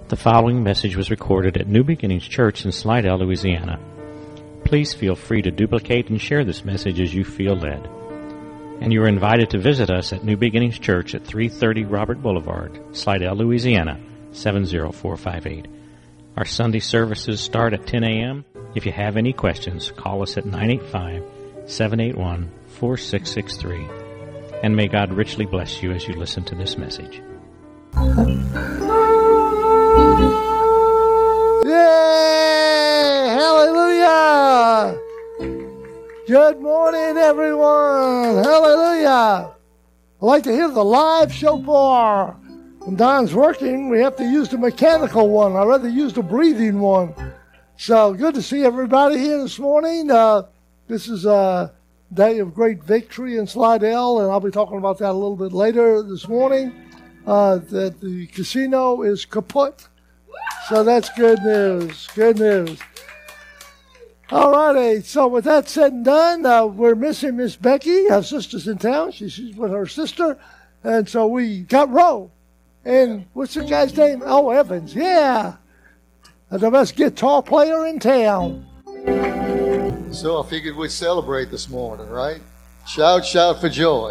The following message was recorded at New Beginnings Church in Slidell, Louisiana. Please feel free to duplicate and share this message as you feel led. And you are invited to visit us at New Beginnings Church at 330 Robert Boulevard, Slidell, Louisiana, 70458. Our Sunday services start at 10 a.m. If you have any questions, call us at 985-781-4663. And may God richly bless you as you listen to this message. Yay! Hallelujah! Good morning, everyone. Hallelujah! I'd like to hear the live shofar. When Don's working, we have to use the mechanical one. I'd rather use the breathing one. So good to see everybody here this morning. This is a day of great victory in Slidell, and I'll be talking about that a little bit later this morning. That the casino is kaput. So that's good news. Good news. All righty. So with that said and done, we're missing Miss Becky. Our sister's in town. She's with her sister. And so we got Roe. And what's the guy's name? Oh, Evans. Yeah. The best guitar player in town. So I figured we'd celebrate this morning, right? Shout, shout for joy.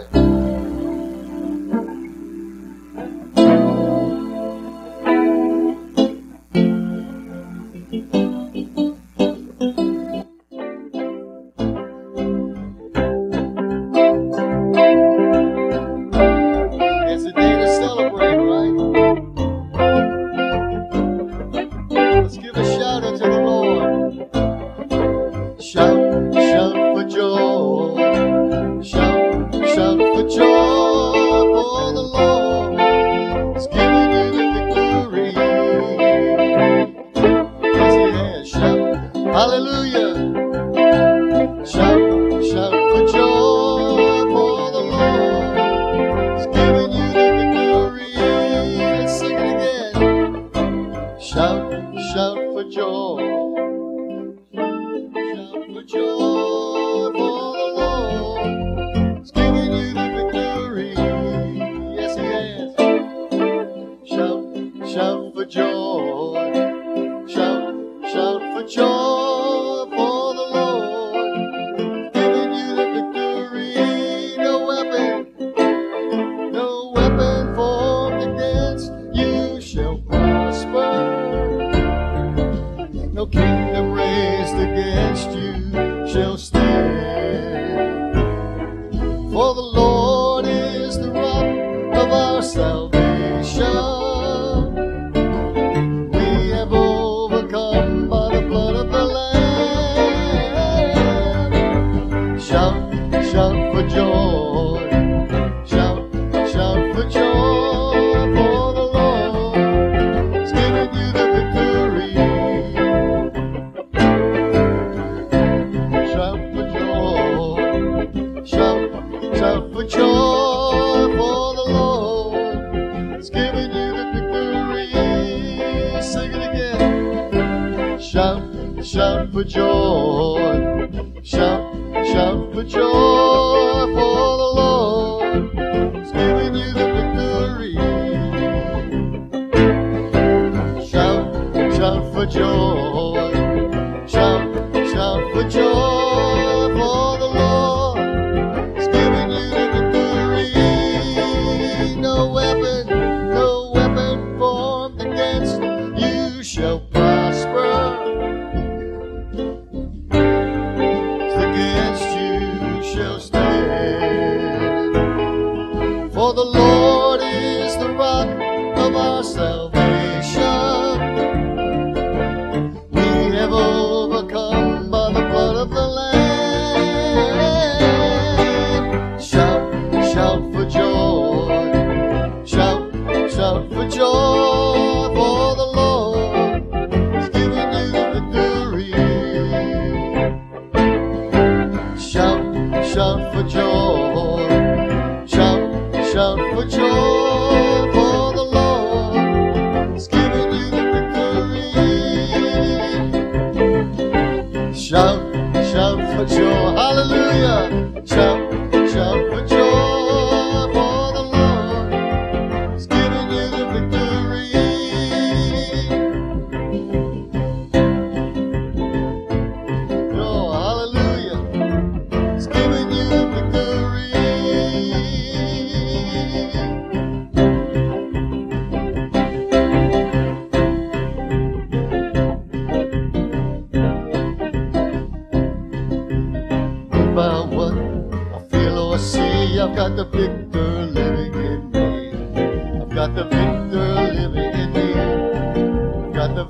Shout for joy, for the Lord is giving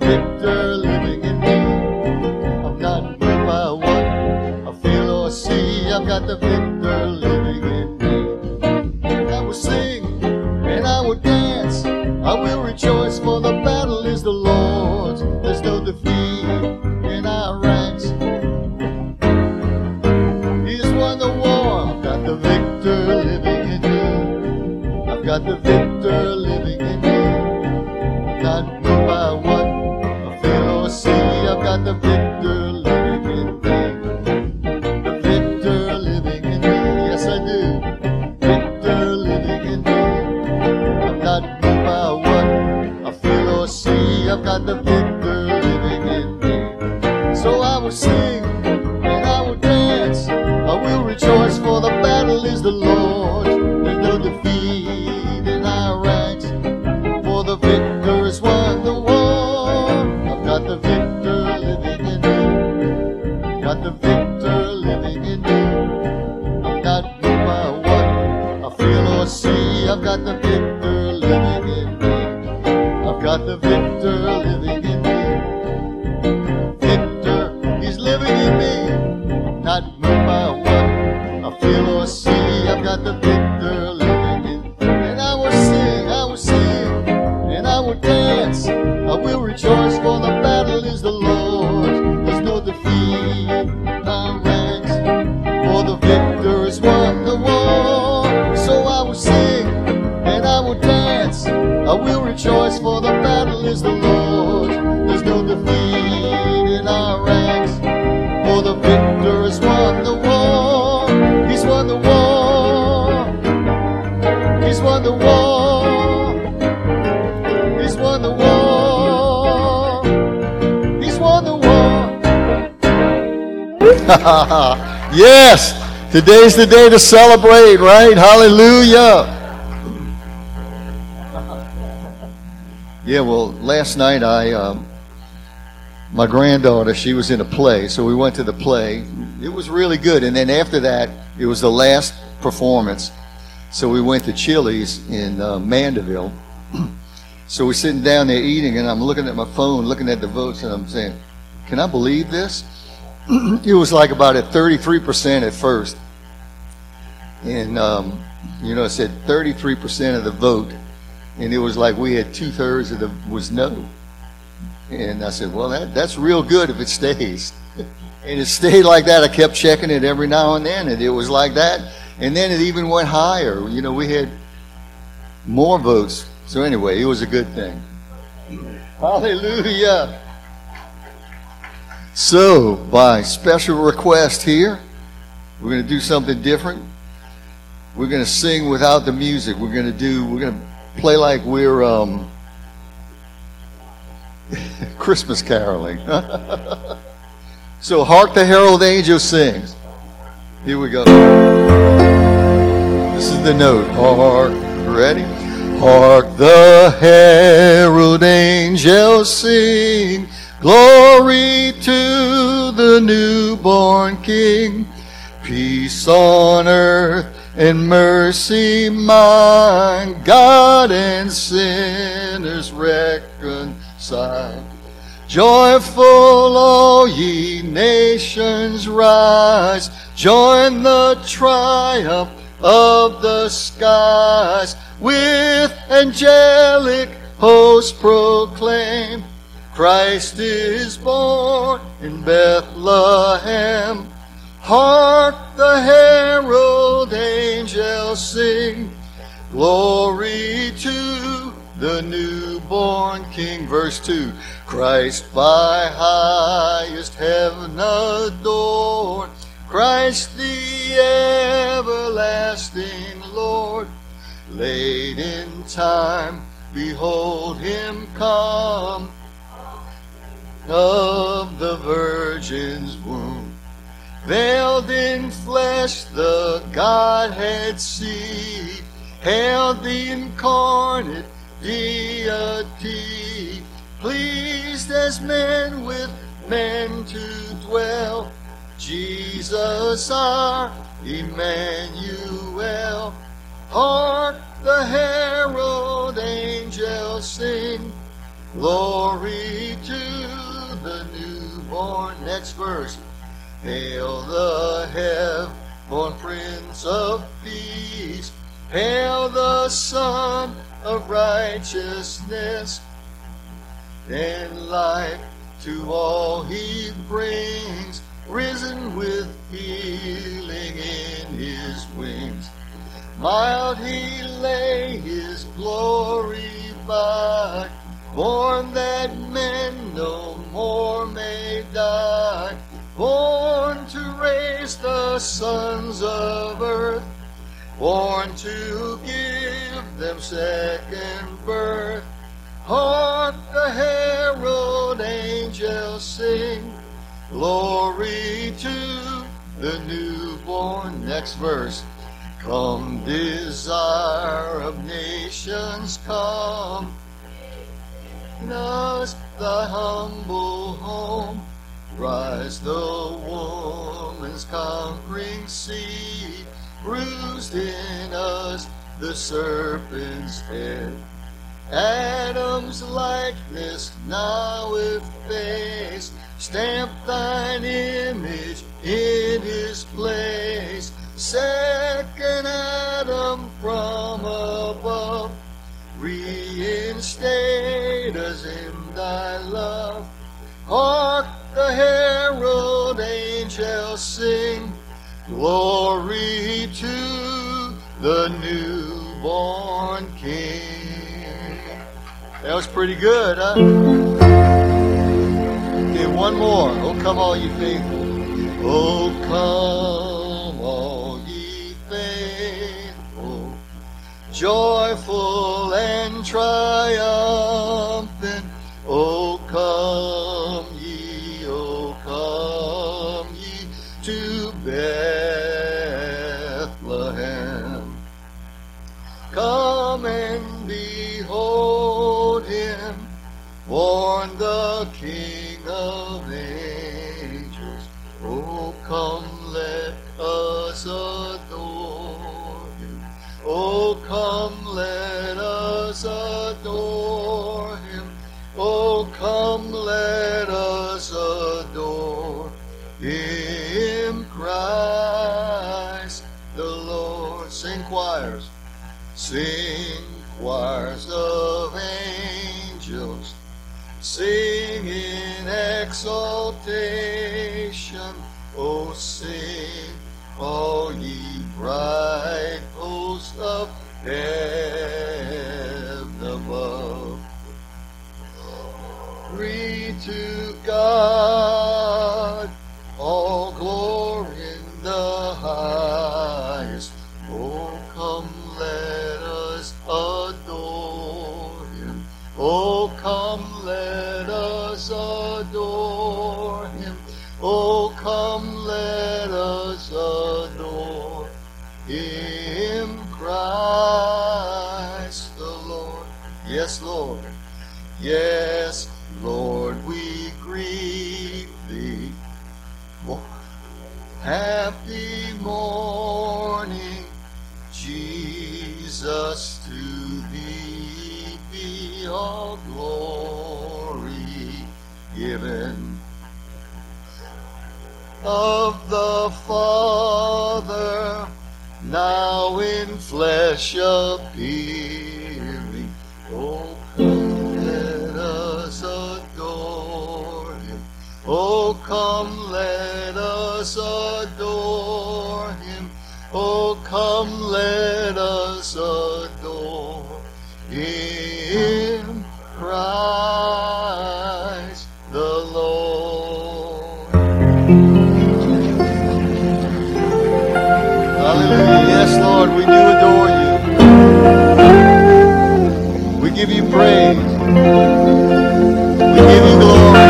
victor living in me. I'm not moved by what I feel or see. I've got the victor living in me. I will sing and I will dance. I will rejoice, for the battle is the Lord's. There's no defeat in our ranks. He's won the war. I've got the victor living in me. I've got the victor living in me. I'm not moved by what I feel or see. I've got the victor living in me. The victor living in me. Yes, I do. Victor living in me. I'm not moved by what I feel or see. I've got the victor living in me. So I will sing and I will dance. I will rejoice, for the battle is the Lord's. There's no defeat in our ranks, for the victor has won the war. I've got the victor living in me. Got the victor living in me. I'm not moved by what I feel or see. I've got the victor living in me. I've got the victor living in me. Victor, he's living in me. Not moved by what I feel or see. I've got the victor living in me. And I will sing, and I will dance. I will rejoice, for the battle is the Lord's. There's no defeat in our ranks, for the victor has won the war. So I will sing and I will dance. I will rejoice, for the battle is the Lord's. There's no defeat in our ranks, for the victor has won the war. He's won the war. He's won the war. He's won the war. He's won the war. Yes, today's the day to celebrate, right? Hallelujah. Yeah, well, last night my granddaughter, she was in a play, so we went to the play. It was really good, and then after that, it was the last performance. So we went to Chili's in Mandeville. So we're sitting down there eating, and I'm looking at my phone, looking at the votes, and I'm saying, can I believe this? It was like about at 33% at first. And, it said 33% of the vote. And it was like we had 2/3 of the was no. And I said, well, that's real good if it stays. And it stayed like that. I kept checking it every now and then, and it was like that. And then it even went higher. We had more votes. So anyway, it was a good thing. Hallelujah. So, by special request here, we're going to do something different. We're going to sing without the music. We're going to play like we're Christmas caroling. So, Hark the Herald Angels sings. Here we go. This is the note. Hark. Ready? Hark the herald angels sing. Glory to the newborn King. Peace on earth and mercy mine. God and sinners reconciled. Joyful all ye nations rise. Join the triumph of the skies. With angelic hosts proclaim, Christ is born in Bethlehem. Hark the herald angels sing. Glory to the newborn King. Verse 2. Christ by highest heaven adored. Christ the everlasting Lord. Late in time, behold him come. Of the Virgin's womb, veiled in flesh, the Godhead see. Hailed the incarnate deity, pleased as men with men to dwell. Jesus our Emmanuel. Hark the herald angels sing. Glory to the newborn. Next verse. Hail the heaven-born Prince of Peace. Hail the Son of Righteousness. And life to all he brings, risen with healing in his wings. Mild he lay his glory by, born that men no more may die, born to raise the sons of earth, born to give them second birth. Hark the herald angels sing, glory to the newborn. Next verse. Come, desire of nations, come, in us thy humble home. Rise the woman's conquering seed, bruised in us the serpent's head. Adam's likeness now efface, stamp thine image in his place. Second Adam from above, reinstate us in thy love. Hark the herald angels sing, glory to the newborn King. That was pretty good, huh? Okay, one more. Oh, come all ye faithful. Oh, come all ye faithful, joyful and triumphant. Oh, come ye to Bethlehem. Come and behold him, born the King of angels. Oh, come, let us adore him. Oh, come, let us adore him. Oh, come, let us adore him, Christ the Lord. Sing choirs. Sing choirs of angels, sing in exaltation. Oh, sing, all ye bright hosts of heaven above. Glory to God, all glory in the highest. Oh, come, let us adore him. Oh, come, let us adore him. Oh, come, let us adore him, Christ the Lord. Yes, Lord. Yes, Lord, we greet thee. Oh, happy morning, Jesus, to thee be all glory given. Of the Father, now in flesh appearing. Oh, come, let us adore him. Oh, come, let us adore him. Oh, come, let us adore him, Christ the Lord. Hallelujah. Yes, Lord, we do adore you. We give you praise. We give you glory.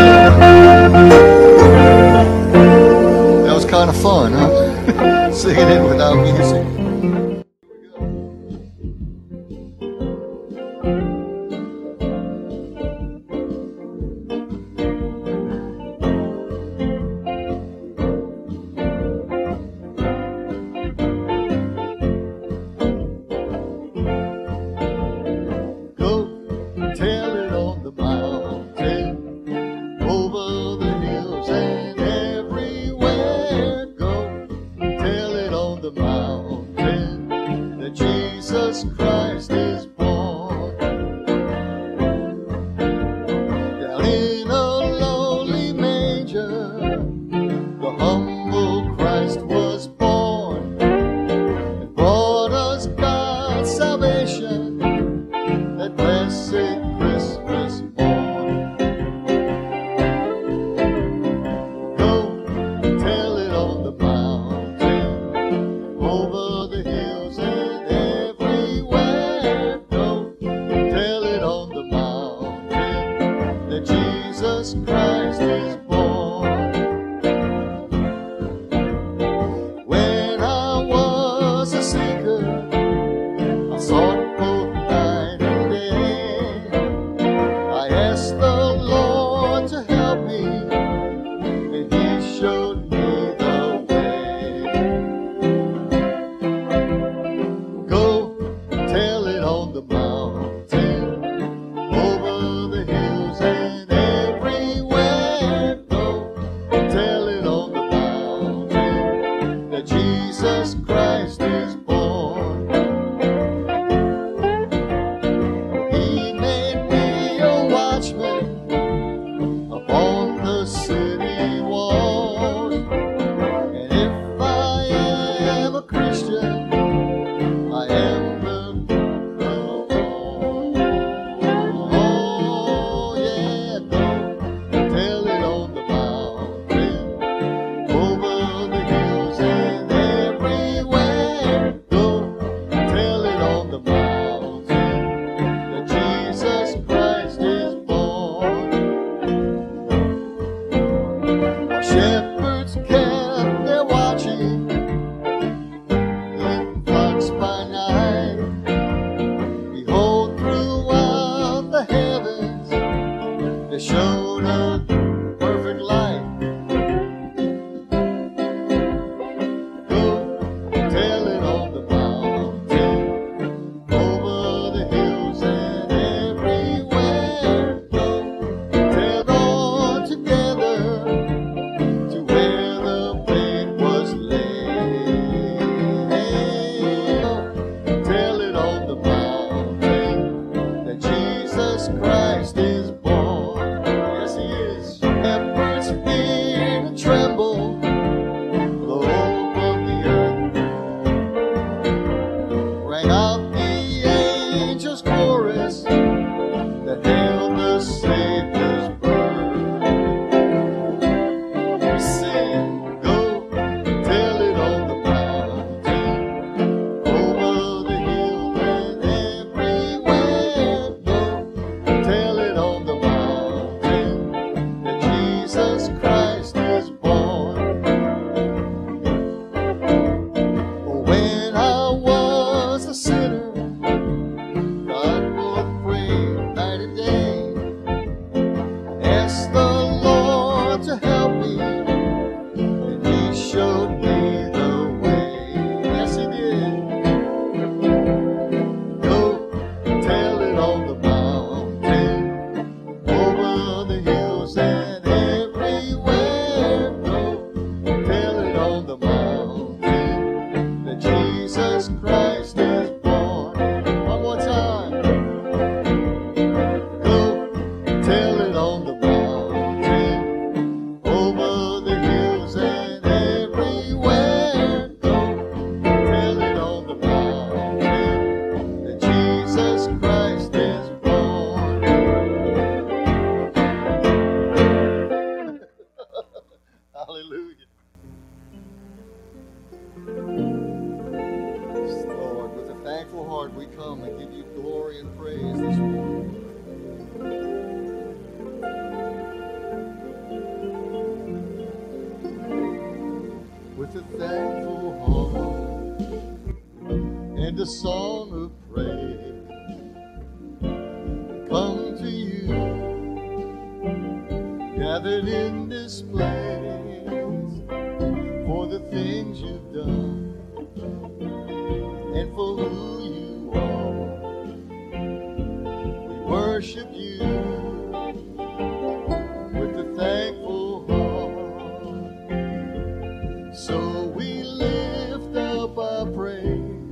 That was kind of fun, huh? Singing it without music. Go tell that Jesus Christ is born. When I was a seeker, I sought both night and day. I asked the Lord to help me, and He showed me the way. Go tell it on the mountain, over the hills and everywhere. Go tell it on the mountain that Jesus Christ is born. He made me a watchman upon the city walls, and if I am a Christian, I am the oh yeah, go tell it on the mountain, over the hills and everywhere. Go tell it on the mountain that Jesus Christ is born. Our shepherds kept their watching in flocks by night. Behold, throughout the heavens they showed a perfect light. Go tell it on the mountain, over the hills and everywhere. Go tell it all together to where the babe was laid. Tell it on the mountain that Jesus Christ is born. Yes, He is. Shepherds feared and trembled, the hope of the earth. Rang out the angels' chorus that hailed the Savior's birth. We sing, go tell it on the mountain, over the hill and everywhere. Go tell it on the mountain that Jesus Christ is born. When I was a sinner, God both prayed night and day. Asked the Lord to help me, and He showed me the way. Yes, He did. Go tell it on the mountain, over the hills and everywhere. Go tell it on the mountain that Jesus Christ is born. One more time. Go tell it on the mountain, over the hills and everywhere. Go tell it on the mountain that Jesus Christ is born. Hallelujah. Yes, Lord, with a thankful heart we come and give you glory and praise this morning. With a thankful heart and a song of praise, come to you, gathered in this place, for the things you've done and for who you are. We worship you with a thankful heart. So we lift up our praise,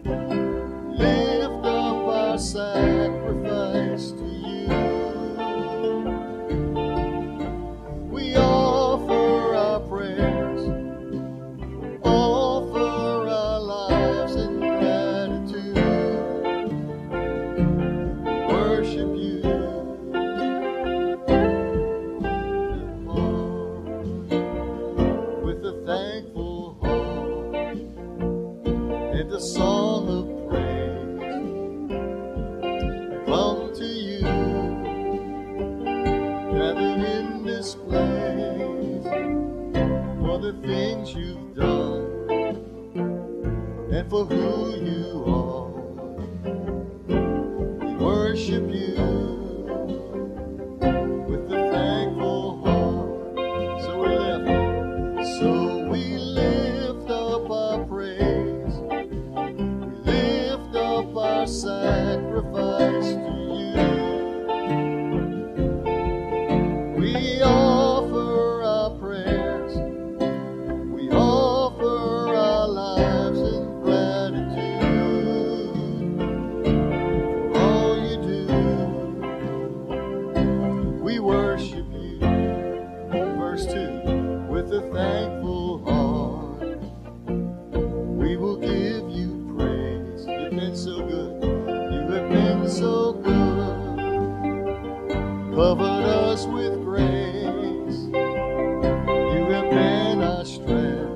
lift up our sacrifice to you. We offer our prayers, offer our lives in gratitude. Worship you gathered in this place for the things you've done and for who you are. We worship you with a thankful heart. So we lift up our praise. We lift up our sacrifice to you. We offer our prayers. We offer our lives in gratitude for all you do. We worship you. Verse 2. With a thankful heart, we will give you praise. You've been so good. You have been so good. Covered us with grace. You have been our strength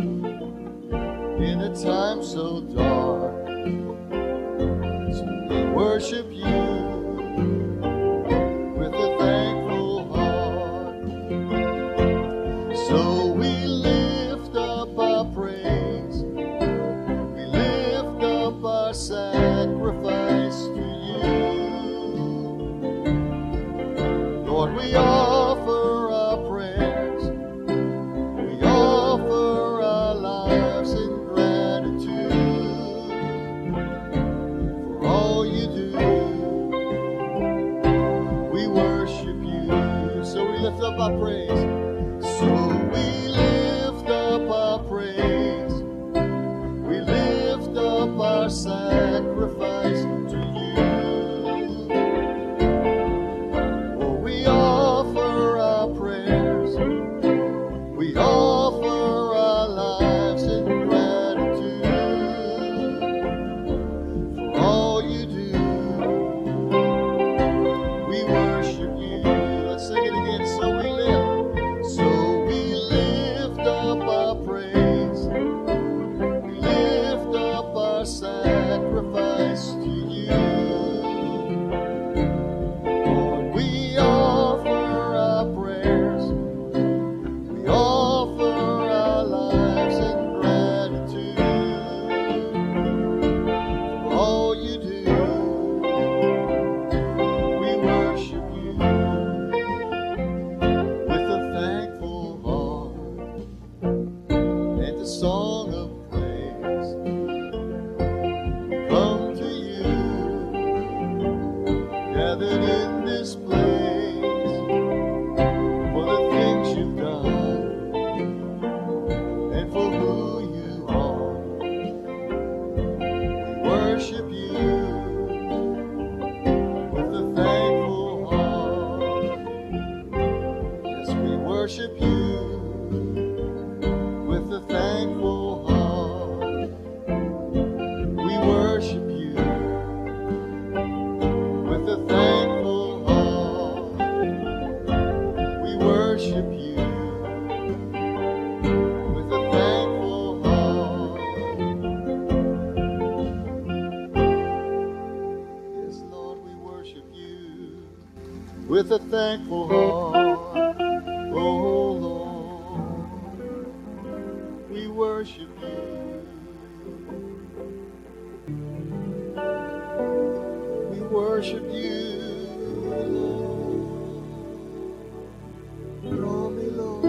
in a time so dark. So we worship you with a thankful heart. So we lift up our praise. We lift up our sacrifice to you. Lord, we offer our prayers. We offer our lives in gratitude for all you do. We worship you. So we lift up our praise. So we lift up our praise. We lift up our sacrifice to you. Oh, we offer our prayers. We offer our lives in gratitude for all you do. We worship you. Let's sing it again. So we lift. So we lift up our praise. We lift up our sacrifice to you. Lord, we offer our prayers. We offer our lives in gratitude for all you do. We worship you with a thankful heart and a song of praise. Come to you, gathered in this place for the things you've done and for who you are. We worship you with a thankful heart. Yes, we worship you with a thankful heart. We worship you with a thankful heart. We worship you with a thankful heart. Yes, Lord, we worship you with a thankful heart. Oh, Lord, we worship you. We worship you, Lord. Draw me, Lord.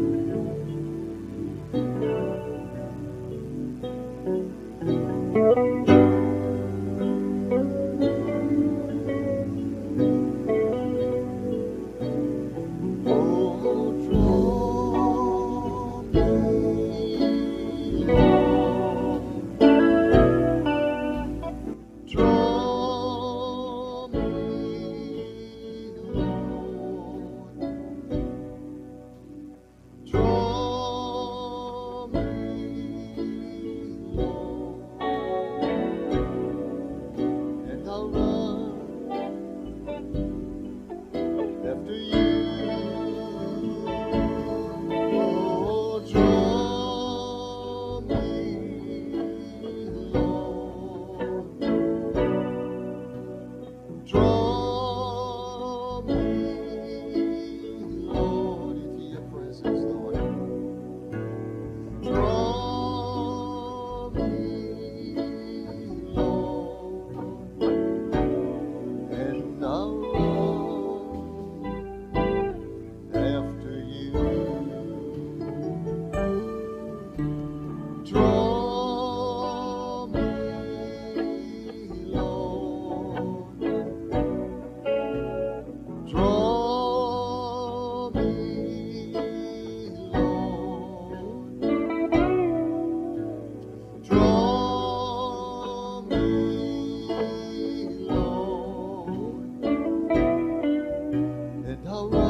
Oh, draw me, Lord. Draw me,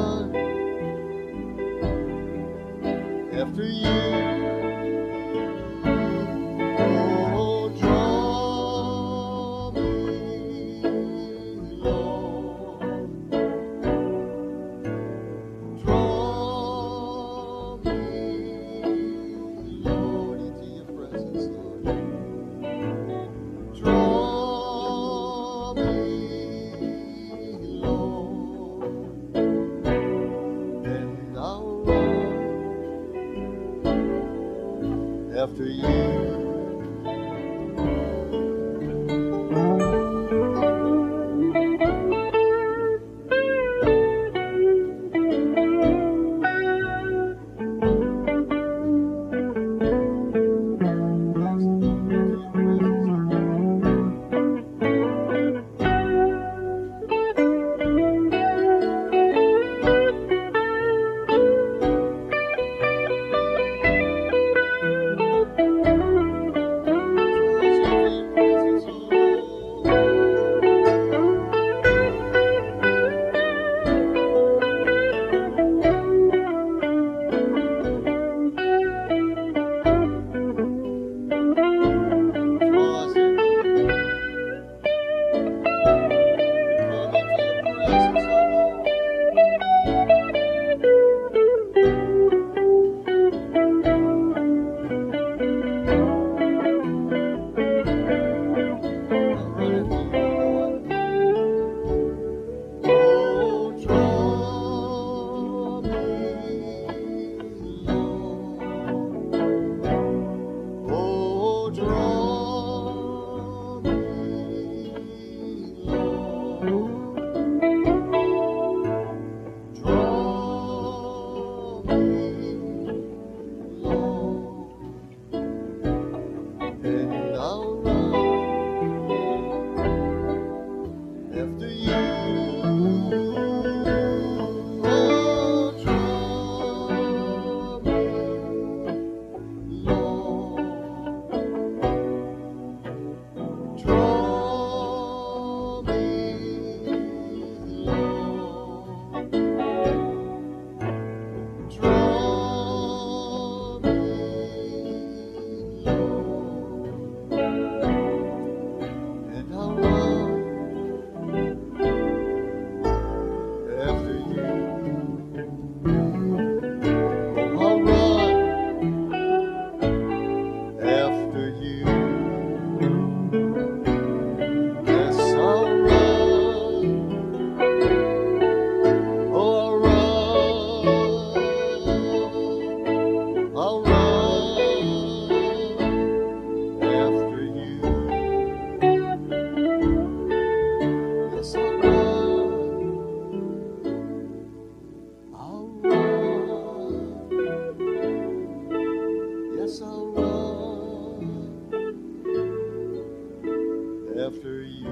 run after you. Oh, draw me, Lord. Draw me, Lord, into your presence, Lord. Draw me, Lord, and I'll run after you. After you.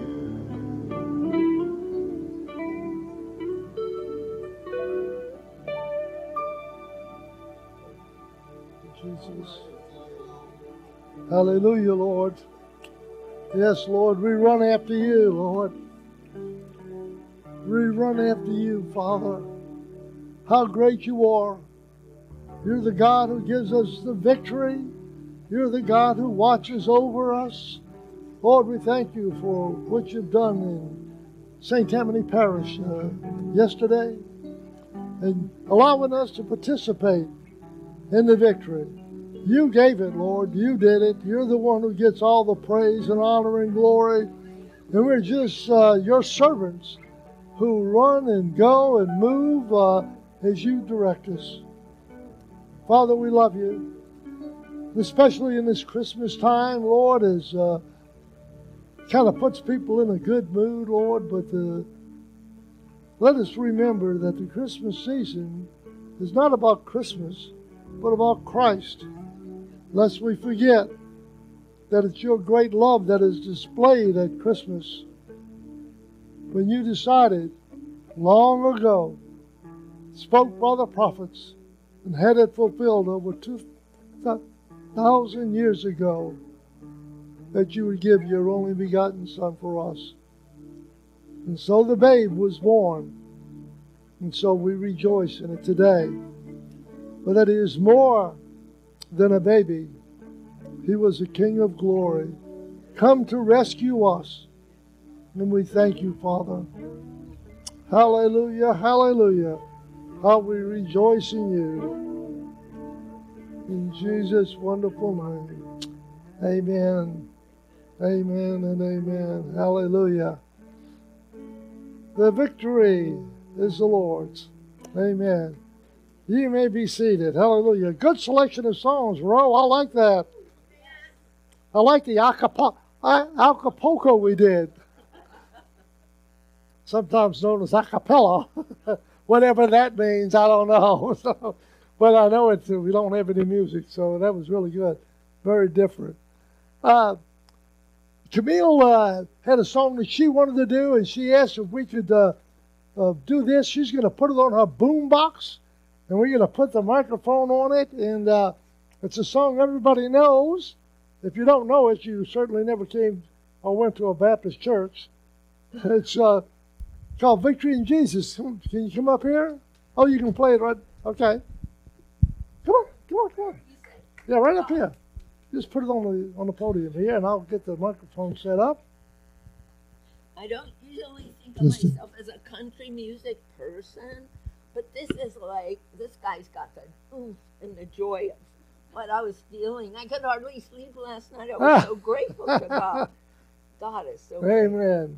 Jesus. Hallelujah, Lord. Yes, Lord, we run after you, Lord. We run after you, Father. How great you are. You're the God who gives us the victory. You're the God who watches over us. Lord, we thank you for what you've done in St. Tammany Parish yesterday and allowing us to participate in the victory. You gave it, Lord. You did it. You're the one who gets all the praise and honor and glory. And we're just your servants who run and go and move as you direct us. Father, we love you, especially in this Christmas time, Lord, as kind of puts people in a good mood, Lord. But let us remember that the Christmas season is not about Christmas, but about Christ. Lest we forget that it's your great love that is displayed at Christmas. When you decided long ago, spoke by the prophets, and had it fulfilled over 2,000 years ago, that you would give your only begotten Son for us. And so the babe was born And so we rejoice in it today. But that He is more than a baby. He was the King of glory, come to rescue us. And we thank you, Father. Hallelujah, hallelujah. How we rejoice in you. In Jesus' wonderful name. Amen. Amen and amen. Hallelujah. The victory is the Lord's. Amen. You may be seated. Hallelujah. Good selection of songs, Ro. I like that. I like the Acapulco we did. Sometimes known as a cappella. Whatever that means, I don't know. So, but I know it. We don't have any music, so that was really good. Very different. Camille had a song that she wanted to do, and she asked if we could do this. She's going to put it on her boom box, and we're going to put the microphone on it. And it's a song everybody knows. If you don't know it, you certainly never came or went to a Baptist church. It's called Victory in Jesus. Can you come up here? Oh, you can play it right. Okay. Come on. Yeah, right up here. Just put it on the podium here, and I'll get the microphone set up. I don't usually think of myself as a country music person, but this is like, this guy's got the oomph and the joy of what I was feeling. I could hardly sleep last night. I was so grateful to God. God is so great. Amen.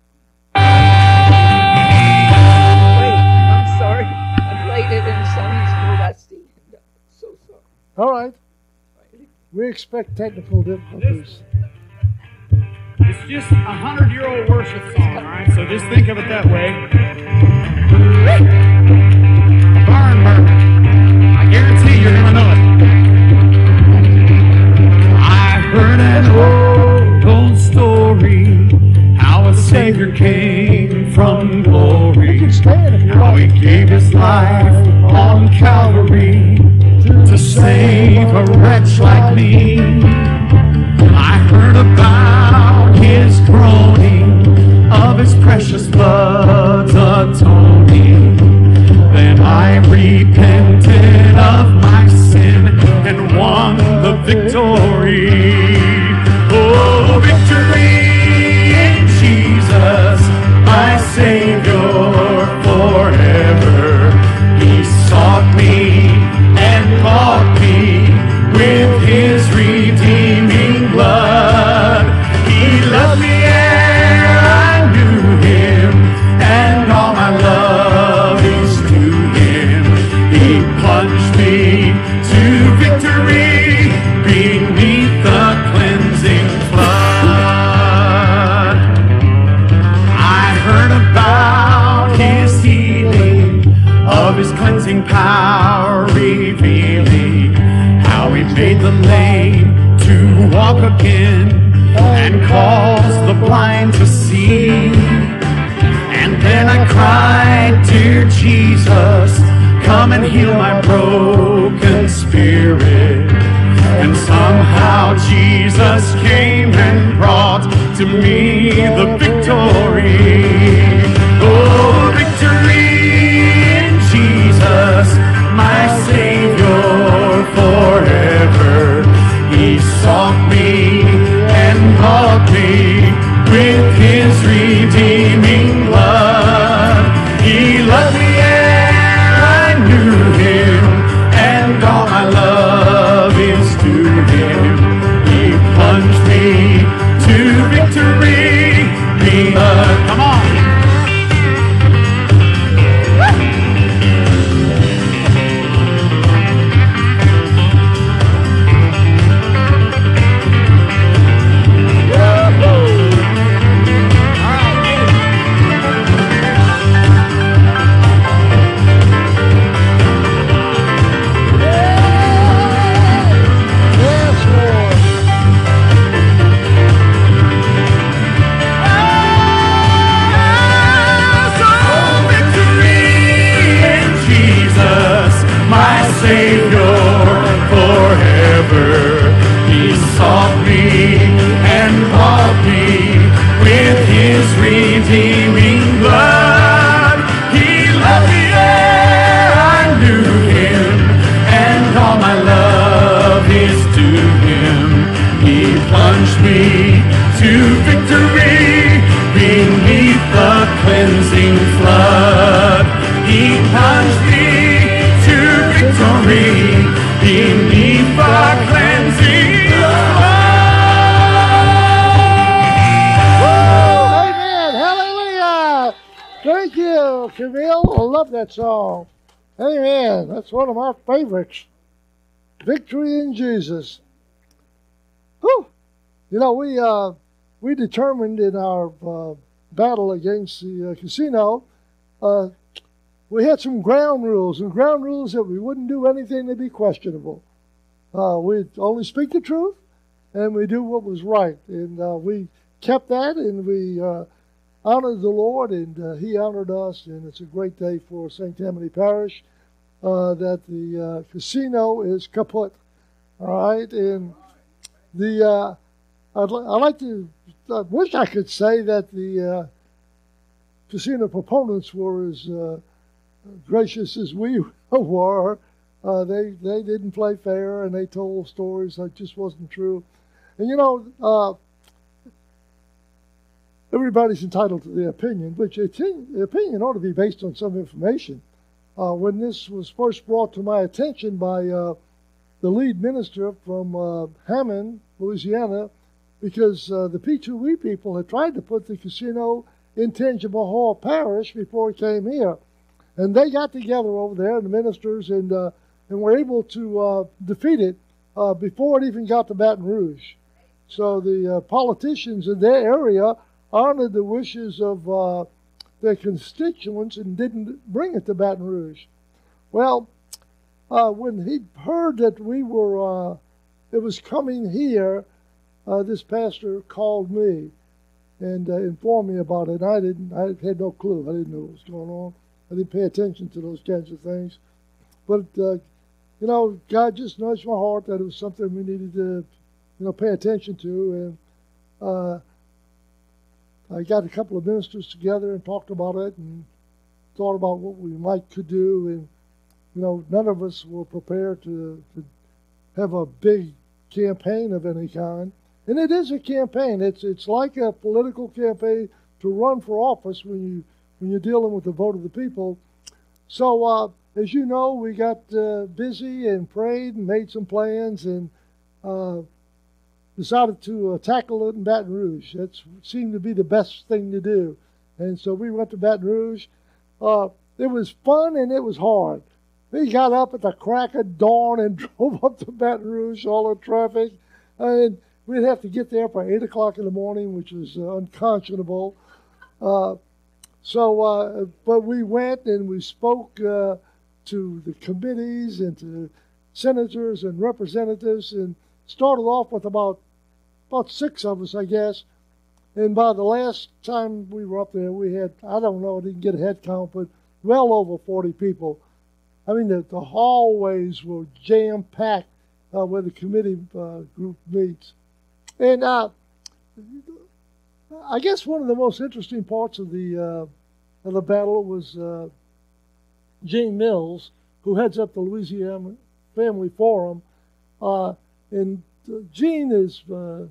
Wait, I'm sorry. I played it in Sunday school. That's so sorry. All right. We expect technical difficulties. It's just a 100-year-old worship song, all right? So just think of it that way. Burn. I guarantee you're going to know it. I heard an old story, how a Savior came from glory, how He gave His life on Calvary to save a wretch like me. I heard about His groaning, of His precious blood's atoning. Then I repented of my sin and won the victory. Oh, victory in Jesus, my Savior forever. He sought me and bought me with His redeeming blood. He loved me ere I knew Him, and all my love is to Him. He plunged me to victory beneath the cleansing flood. I heard about His healing, of His cleansing power revealing, how He made the lame to walk again and caused the blind to see. And then I cried, dear Jesus, come and heal my broken spirit. And somehow Jesus came and brought to me the victory. Oh, victory in Jesus, my Savior forever. He sought me and bought me with His redeeming blood. He loved me ere I knew Him, and all my love is to Him. He plunged me to victory. Come on. plunge me to victory beneath the cleansing blood. Amen. Hallelujah. Thank you, Camille. I love that song. Amen. That's one of my favorites. Victory in Jesus. Whew. You know, we determined in our battle against the casino, we had some ground rules, and ground rules that we wouldn't do anything to be questionable. We'd only speak the truth, and we do what was right. And we kept that, and we honored the Lord, and He honored us. And it's a great day for St. Tammany Parish that the casino is kaput. All right, and I wish I could say that the casino proponents were as gracious as we were. They didn't play fair, and they told stories that just wasn't true. And you know, everybody's entitled to their opinion, but the opinion ought to be based on some information. When this was first brought to my attention by the lead minister from Hammond, Louisiana, because the P2E people had tried to put the casino in Tangible Hall Parish before it came here. And they got together over there, the ministers, and were able to defeat it before it even got to Baton Rouge. So the politicians in their area honored the wishes of their constituents and didn't bring it to Baton Rouge. Well, when he heard that we were, it was coming here, this pastor called me and informed me about it. I had no clue. I didn't know what was going on. I didn't pay attention to those kinds of things. But, you know, God just nudged my heart that it was something we needed to, you know, pay attention to. And I got a couple of ministers together and talked about it and thought about what we could do. And, you know, none of us were prepared to have a big campaign of any kind. And it is a campaign. It's like a political campaign to run for office when you're dealing with the vote of the people. So, as you know, we got busy and prayed and made some plans and decided to tackle it in Baton Rouge. That seemed to be the best thing to do. And so we went to Baton Rouge. It was fun and it was hard. We got up at the crack of dawn and drove up to Baton Rouge, all the traffic. And we'd have to get there for 8 o'clock in the morning, which was unconscionable. But we went and we spoke to the committees and to senators and representatives and started off with about 6 of us, I guess. And by the last time we were up there, we had, I don't know, I didn't get a head count, but well over 40 people. I mean, the hallways were jam-packed where the committee group meets. And I guess one of the most interesting parts of the battle was Gene Mills, who heads up the Louisiana Family Forum. And Gene is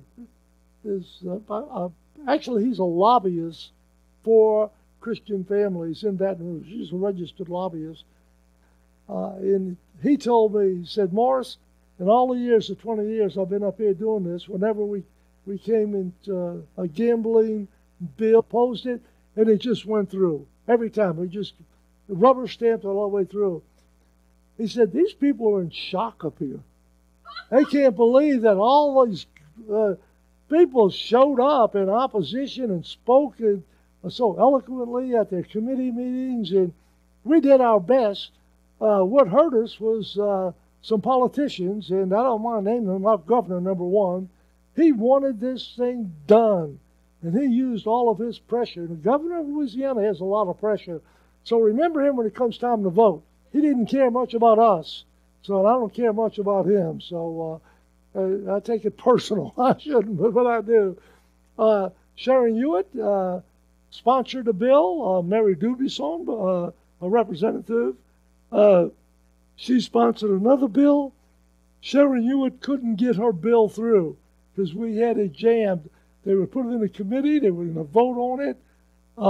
actually he's a lobbyist for Christian families in Baton Rouge. He's a registered lobbyist. And he told me, he said, Morris, in all the years, the 20 years I've been up here doing this, whenever we came into a gambling bill, opposed it, and it just went through. Every time. We just rubber stamped it all the way through. He said, these people are in shock up here. They can't believe that all these people showed up in opposition and spoke so eloquently at their committee meetings, and we did our best. What hurt us was some politicians, and I don't mind naming them, our governor, number one. He wanted this thing done, and he used all of his pressure. And the governor of Louisiana has a lot of pressure. So remember him when it comes time to vote. He didn't care much about us, so I don't care much about him. So I take it personal. I shouldn't, but I do. Sharon Hewitt sponsored a bill. Mary Dubison, a representative, she sponsored another bill. Sharon Hewitt couldn't get her bill through because we had it jammed. They were put it in a committee. They were going to vote on it.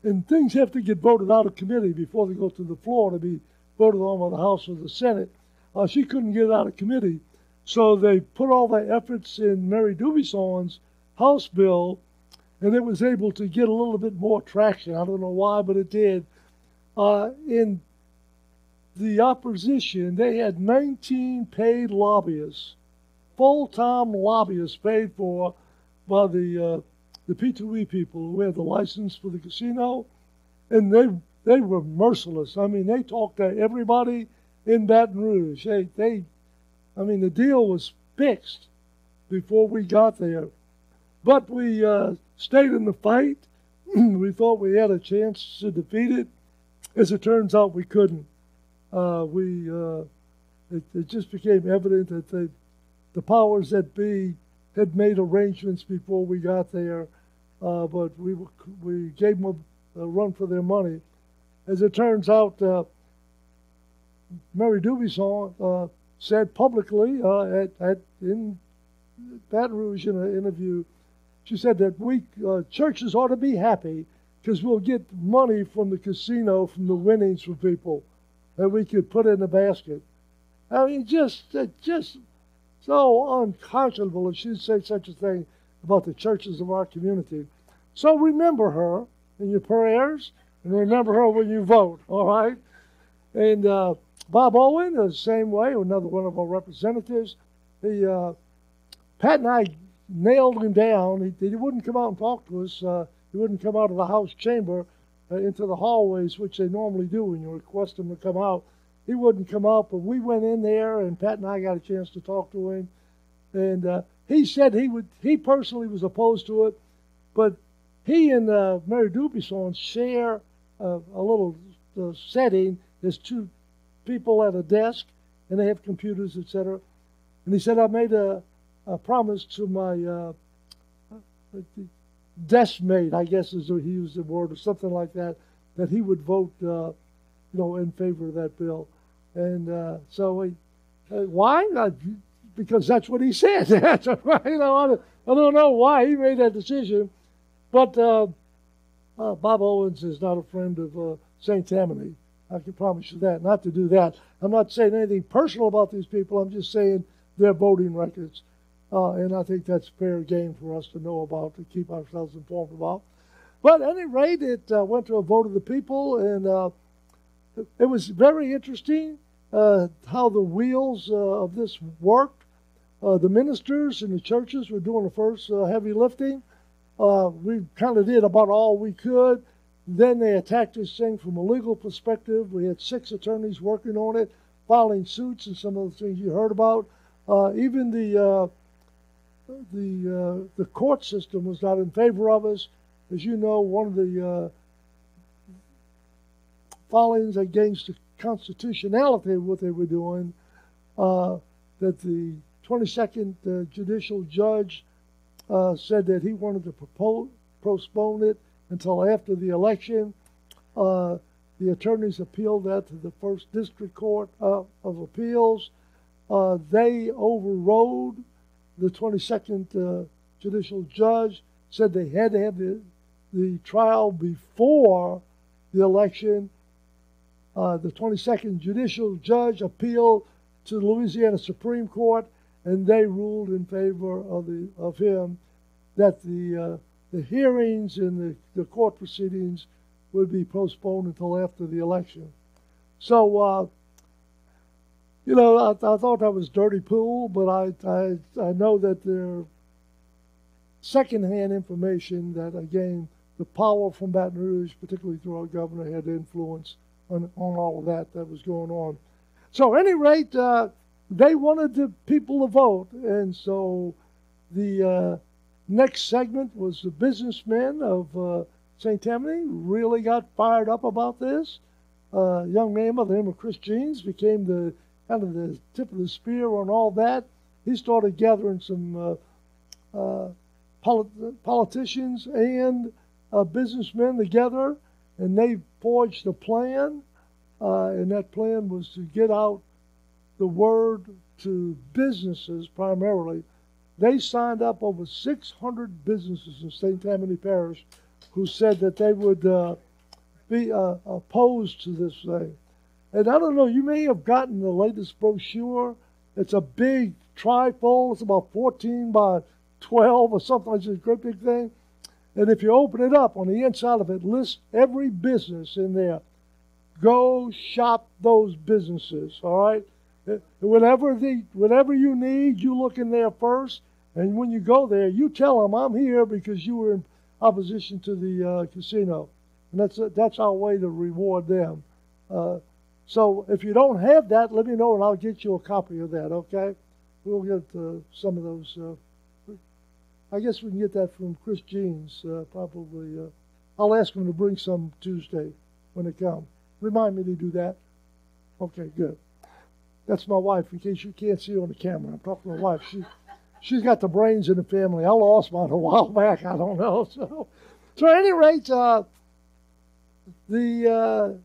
and things have to get voted out of committee before they go to the floor to be voted on by the House or the Senate. She couldn't get it out of committee, so they put all their efforts in Mary Dubison's House bill, and it was able to get a little bit more traction. I don't know why, but it did. In the opposition, they had 19 paid lobbyists, full-time lobbyists paid for by the P2E people who had the license for the casino, and they were merciless. I mean, they talked to everybody in Baton Rouge. The deal was fixed before we got there. But we stayed in the fight. We thought we had a chance to defeat it. As it turns out, we couldn't. It just became evident that the powers that be had made arrangements before we got there, but we gave them a run for their money. As it turns out, Mary Dubison said publicly in Baton Rouge in an interview, she said that we churches ought to be happy because we'll get money from the casino from the winnings for people that we could put in the basket. I mean, just so unconscionable if she'd say such a thing about the churches of our community. So remember her in your prayers, and remember her when you vote, all right? And Bob Owen, the same way, another one of our representatives. Pat and I nailed him down. He wouldn't come out and talk to us. He wouldn't come out of the House chamber into the hallways, which they normally do when you request him to come out. He wouldn't come out, but we went in there, and Pat and I got a chance to talk to him. And he said he personally was opposed to it, but he and Mary Dubison share a little setting. There's two people at a desk, and they have computers, etc. And he said, I made a promise to my desk mate, I guess is he used the word, or something like that, that he would vote, in favor of that bill. And so why? Because that's what he said. I don't know why he made that decision, but Bob Owens is not a friend of St. Tammany. I can promise you that. Not to do that. I'm not saying anything personal about these people. I'm just saying their voting records. And I think that's fair game for us to know about, to keep ourselves informed about. But at any rate, it went to a vote of the people, and it was very interesting how the wheels of this worked. The ministers in the churches were doing the first heavy lifting. We kind of did about all we could. Then they attacked this thing from a legal perspective. We had 6 attorneys working on it, filing suits and some of the things you heard about. Even the court system was not in favor of us. As you know, one of the filings against the constitutionality of what they were doing, that the 22nd judicial judge said that he wanted to postpone it until after the election. The attorneys appealed that to the First District Court of Appeals. They overrode the 22nd judicial judge, said they had to have the trial before the election. The 22nd judicial judge appealed to the Louisiana Supreme Court, and they ruled in favor of him that the hearings and the court proceedings would be postponed until after the election. So, I thought that was dirty pool, but I know that there secondhand information that, again, the power from Baton Rouge, particularly through our governor, had influence on all of that was going on. So, at any rate, they wanted the people to vote, and so the next segment was the businessmen of St. Tammany really got fired up about this. A young man by the name of Chris Jeans became the kind of the tip of the spear on all that. He started gathering some politicians and businessmen together, and they forged a plan, and that plan was to get out the word to businesses primarily. They signed up over 600 businesses in St. Tammany Parish who said that they would be opposed to this thing. And I don't know, you may have gotten the latest brochure. It's a big trifold. It's about 14 by 12 or something like this, great big thing. And if you open it up, on the inside of it lists every business in there. Go shop those businesses, all right? Whatever you need, you look in there first. And when you go there, you tell them, I'm here because you were in opposition to the casino. And that's our way to reward them. So if you don't have that, let me know and I'll get you a copy of that, okay? We'll get some of those. I guess we can get that from Chris Jeans, probably. I'll ask him to bring some Tuesday when they come. Remind me to do that. Okay, good. That's my wife, in case you can't see her on the camera. I'm talking to my wife. She's got the brains in the family. I lost mine a while back. I don't know. So at any rate, the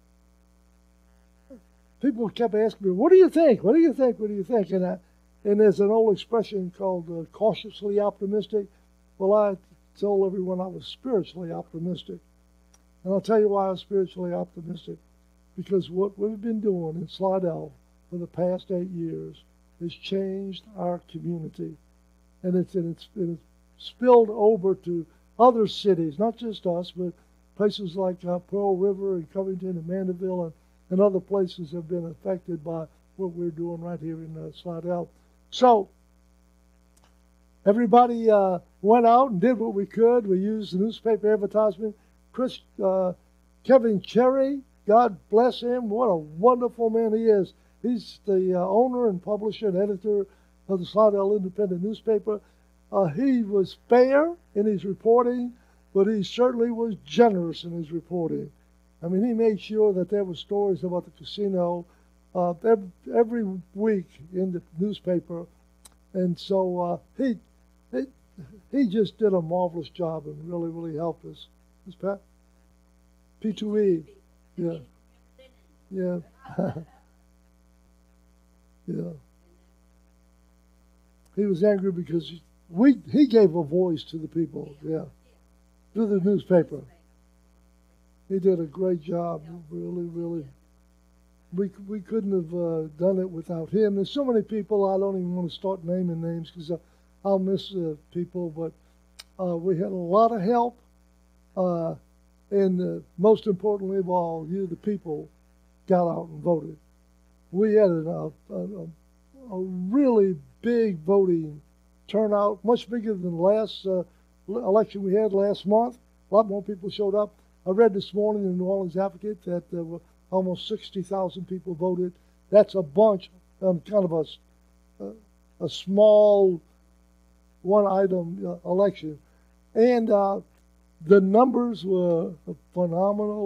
people kept asking me, what do you think? What do you think? What do you think? And there's an old expression called cautiously optimistic. Well, I told everyone I was spiritually optimistic. And I'll tell you why I'm spiritually optimistic. Because what we've been doing in Slidell for the past 8 years has changed our community. And it's spilled over to other cities, not just us, but places like Pearl River and Covington and Mandeville and other places have been affected by what we're doing right here in Slidell. So everybody went out and did what we could. We used the newspaper advertisement. Kevin Cherry, God bless him. What a wonderful man he is. He's the owner and publisher and editor of the Slidell Independent newspaper. He was fair in his reporting, but he certainly was generous in his reporting. I mean, he made sure that there were stories about the casino every week in the newspaper. And so he just did a marvelous job and really, really helped us. Miss Pat? P2E. Yeah. Yeah. Yeah. He was angry because he gave a voice to the people. Yeah. Through the newspaper. He did a great job. Really, really. We couldn't have done it without him. There's so many people, I don't even want to start naming names because I'll miss people, but we had a lot of help. And most importantly of all, you, the people, got out and voted. We had a really big voting turnout, much bigger than the last election we had last month. A lot more people showed up. I read this morning in the New Orleans Advocate that there were almost 60,000 people voted. That's a bunch, kind of a small one-item election. And the numbers were phenomenal.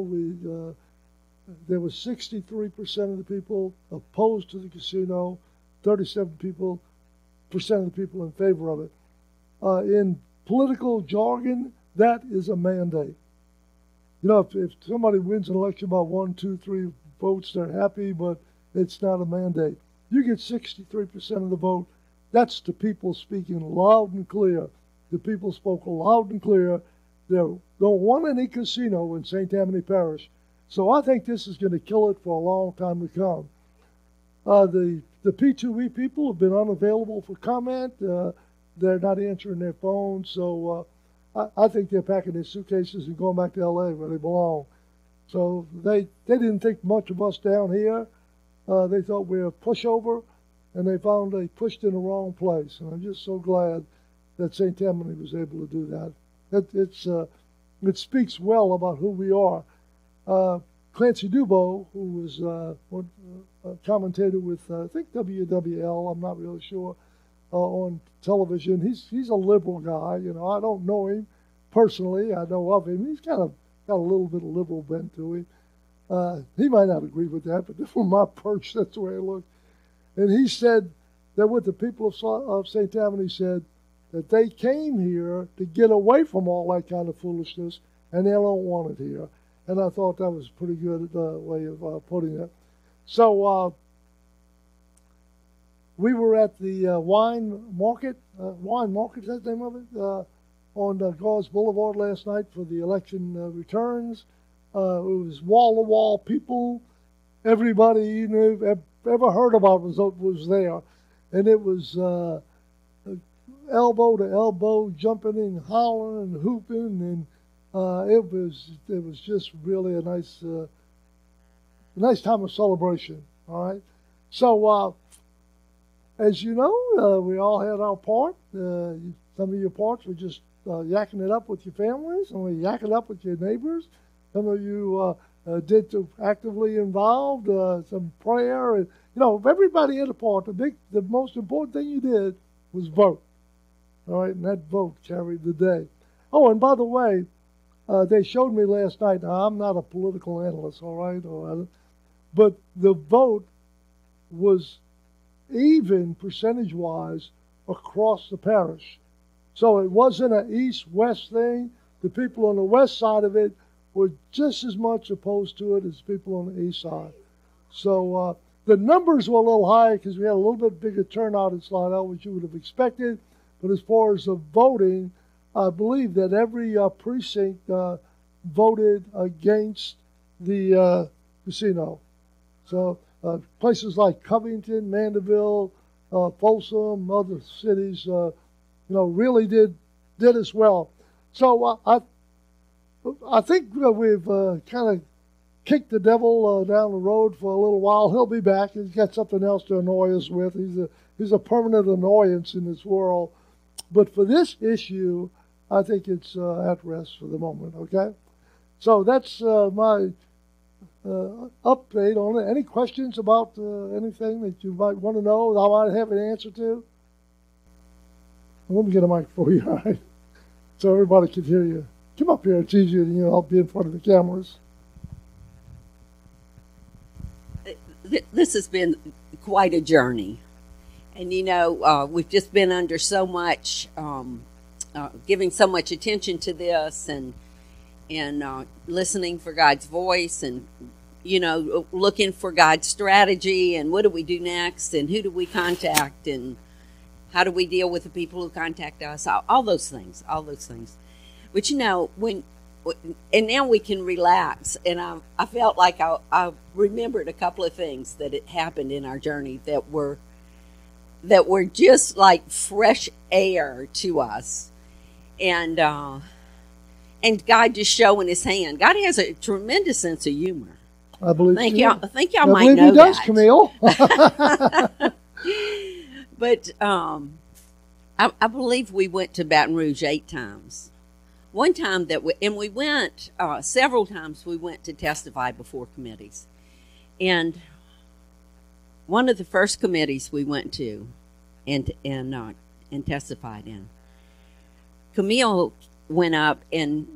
There was 63% of the people opposed to the casino, 37% of the people in favor of it. In political jargon, that is a mandate. You know, if somebody wins an election by 1, 2, 3 votes, they're happy, but it's not a mandate. You get 63% of the vote. That's the people speaking loud and clear. The people spoke loud and clear. They don't want any casino in St. Tammany Parish. So I think this is going to kill it for a long time to come. The P2E people have been unavailable for comment. They're not answering their phones. So I think they're packing their suitcases and going back to L.A. where they belong. So they didn't think much of us down here. They thought we were a pushover, and they found they pushed in the wrong place. And I'm just so glad that St. Tammany was able to do that. It speaks well about who we are. Clancy Dubo, who was a commentator with, I think, WWL, I'm not really sure, on television. He's a liberal guy. You know, I don't know him personally. I know of him. He's kind of got a little bit of liberal bent to him. He might not agree with that, but from my perch, that's the way it looked. And he said that what the people of St. Tammany said, that they came here to get away from all that kind of foolishness, and they don't want it here. And I thought that was a pretty good way of putting it. So we were at the wine market, is that the name of it, on Gauze Boulevard last night for the election returns. was wall-to-wall people. Everybody you knew, ever heard about was there. And it was elbow to elbow, jumping and hollering and hooping. And it was just really a nice time of celebration. All right. So, as you know, we all had our part. Some of your parts were just yakking it up with your families, and we yakking it up with your neighbors. Some of you did actively involved, some prayer, and everybody had a part. The most important thing you did was vote. All right, and that vote carried the day. Oh, and by the way, they showed me last night. Now, I'm not a political analyst, all right, but the vote was even percentage-wise across the parish. So it wasn't an east-west thing. The people on the west side of it were just as much opposed to it as people on the east side. So the numbers were a little high because we had a little bit bigger turnout in Slidell, which you would have expected. But as far as the voting, I believe that every precinct voted against the casino. So places like Covington, Mandeville, Folsom, other cities, really did as well. So I think we've kind of kicked the devil down the road for a little while. He'll be back. He's got something else to annoy us with. He's a permanent annoyance in this world. But for this issue, I think it's at rest for the moment. Okay, so that's my update on it. Any questions about anything that you might want to know that I might have an answer to? Let me get a mic for you, all right? So everybody can hear you. Come up here. It's easier than I'll be in front of the cameras. This has been quite a journey. And, we've just been under so much, giving so much attention to this and listening for God's voice and, looking for God's strategy and what do we do next and who do we contact and how do we deal with the people who contact us, all those things. But, and now we can relax. And I felt like I remembered a couple of things that had happened in our journey that were just like fresh air to us. And God just showing his hand. God has a tremendous sense of humor. I believe I think y'all might know he does, that. Camille. But I believe we went to Baton Rouge 8 times. One time we went several times. We went to testify before committees, and one of the first committees we went to and testified in, Camille went up and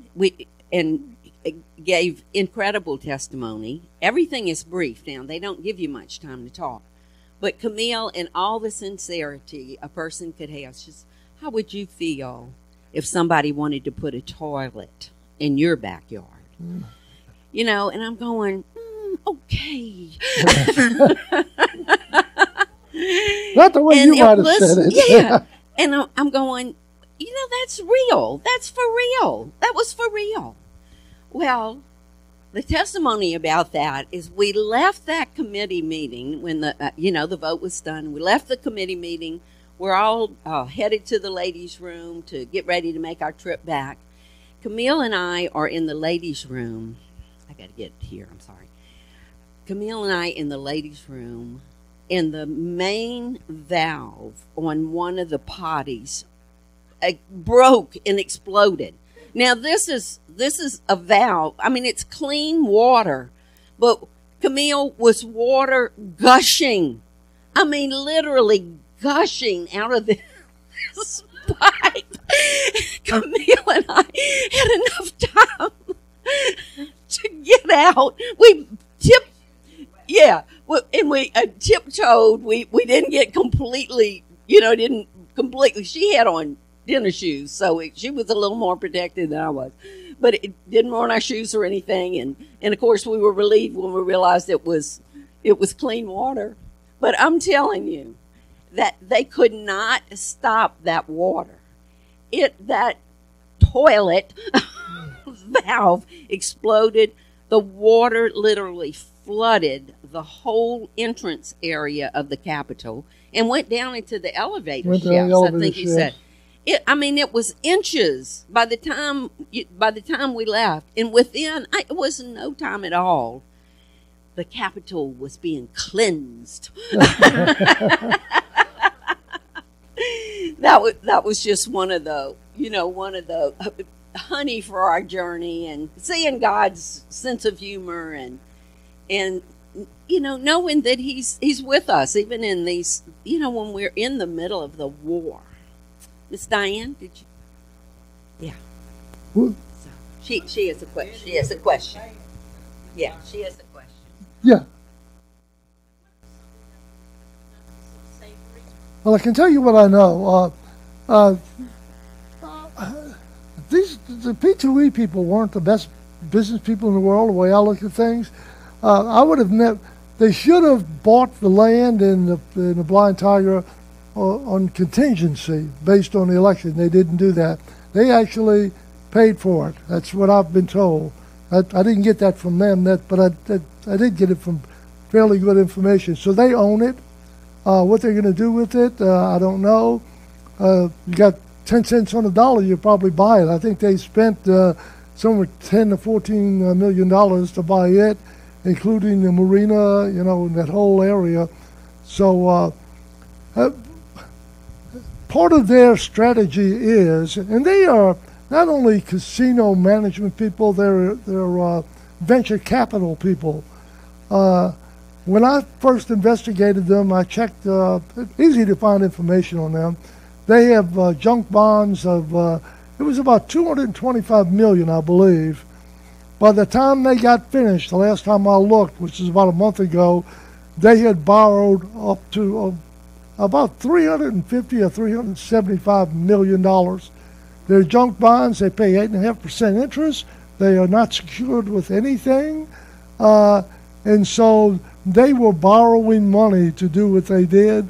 gave incredible testimony. Everything is brief now. They don't give you much time to talk. But Camille, in all the sincerity a person could have, says, how would you feel if somebody wanted to put a toilet in your backyard? Mm. And I'm going, okay. Not the way you might have said it. Yeah. And I'm going, that's real. That's for real. That was for real. Well, the testimony about that is we left that committee meeting when the vote was done. We left the committee meeting. We're all headed to the ladies' room to get ready to make our trip back. Camille and I are in the ladies' room. I got to get here. I'm sorry. Camille and I in the ladies' room, and the main valve on one of the potties broke and exploded. Now this is a valve. I mean, it's clean water, but Camille, was water gushing. I mean, literally gushing out of this pipe. Camille and I had enough time to get out. We tiptoed. We didn't get completely, she had on dinner shoes, so she was a little more protected than I was. But it didn't ruin our shoes or anything, and of course we were relieved when we realized it was clean water. But I'm telling you that they could not stop that water. That toilet valve exploded. The water literally flooded the whole entrance area of the Capitol and went down into the elevator shafts, I think he said. It was inches by the time we left, and it was no time at all. The Capitol was being cleansed. That was just one of the honey for our journey, and seeing God's sense of humor and knowing that he's with us even in these, when we're in the middle of the war. Miss Diane, did you? Yeah. Well, so she has a question. She has a question. Yeah, she has a question. Yeah. Well, I can tell you what I know. The P2E people weren't the best business people in the world, the way I look at things. I would have they should have bought the land in the Blind Tiger on contingency based on the election. They didn't do that. They actually paid for it. That's what I've been told. I didn't get that from them, but I did get it from fairly good information. So they own it. What they're going to do with it, I don't know. You got 10 cents on the dollar, you probably buy it. I think they spent somewhere $10 to $14 million to buy it, including the marina, in that whole area. So part of their strategy is, and they are not only casino management people, they're venture capital people. When I first investigated them, I checked easy to find information on them. They have junk bonds of it was about $225 million, I believe. By the time they got finished, the last time I looked, which was about a month ago, they had borrowed up to about $350 or $375 million. They're junk bonds. They pay 8.5% interest. They are not secured with anything. And so they were borrowing money to do what they did.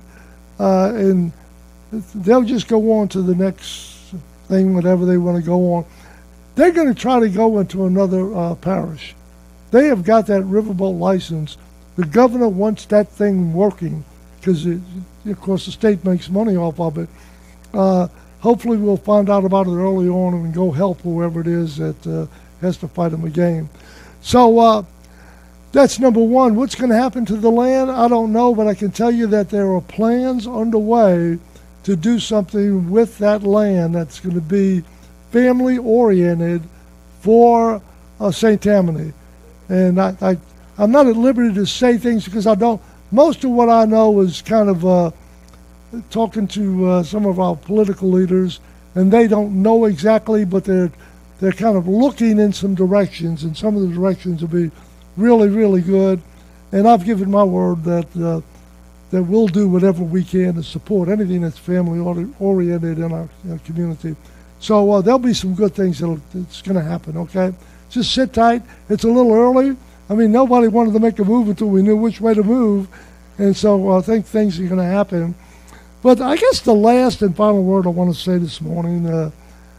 And they'll just go on to the next thing, whatever they want to go on. They're going to try to go into another parish. They have got that riverboat license. The governor wants that thing working because, of course, the state makes money off of it. Hopefully we'll find out about it early on and go help whoever it is that has to fight them a game. So that's number one. What's going to happen to the land? I don't know, but I can tell you that there are plans underway to do something with that land that's going to be family-oriented for St. Tammany. And I'm not at liberty to say things because I don't. Most of what I know is kind of talking to some of our political leaders, and they don't know exactly, but they're kind of looking in some directions, and some of the directions will be really, really good. And I've given my word that we'll do whatever we can to support anything that's family-oriented in our community. So there'll be some good things that's going to happen, okay? Just sit tight. It's a little early. I mean, nobody wanted to make a move until we knew which way to move. And so I think things are going to happen. But I guess the last and final word I want to say this morning,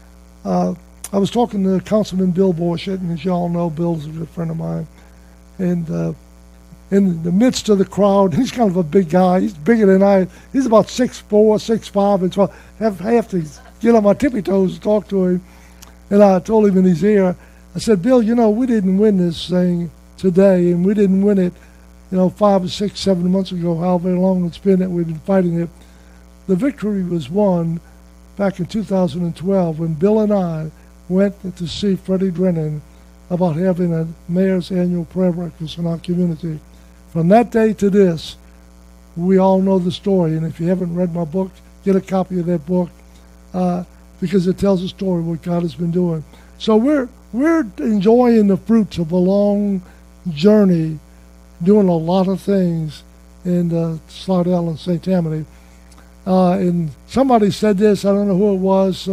I was talking to Councilman Bill Borchett, and as you all know, Bill's a good friend of mine. And in the midst of the crowd, he's kind of a big guy. He's bigger than I. He's about 6'4", 6'5", and so I have to get on my tippy toes to talk to him. And I told him in his ear, I said, Bill, we didn't win this thing today, and we didn't win it, 5 or 6, 7 months ago, however long it's been that we've been fighting it. The victory was won back in 2012 when Bill and I went to see Freddie Drennan about having a mayor's annual prayer breakfast in our community. From that day to this, we all know the story, and if you haven't read my book, get a copy of that book because it tells the story of what God has been doing. So we're enjoying the fruits of a long journey, doing a lot of things in Slidell and St. Tammany. And somebody said this, I don't know who it was,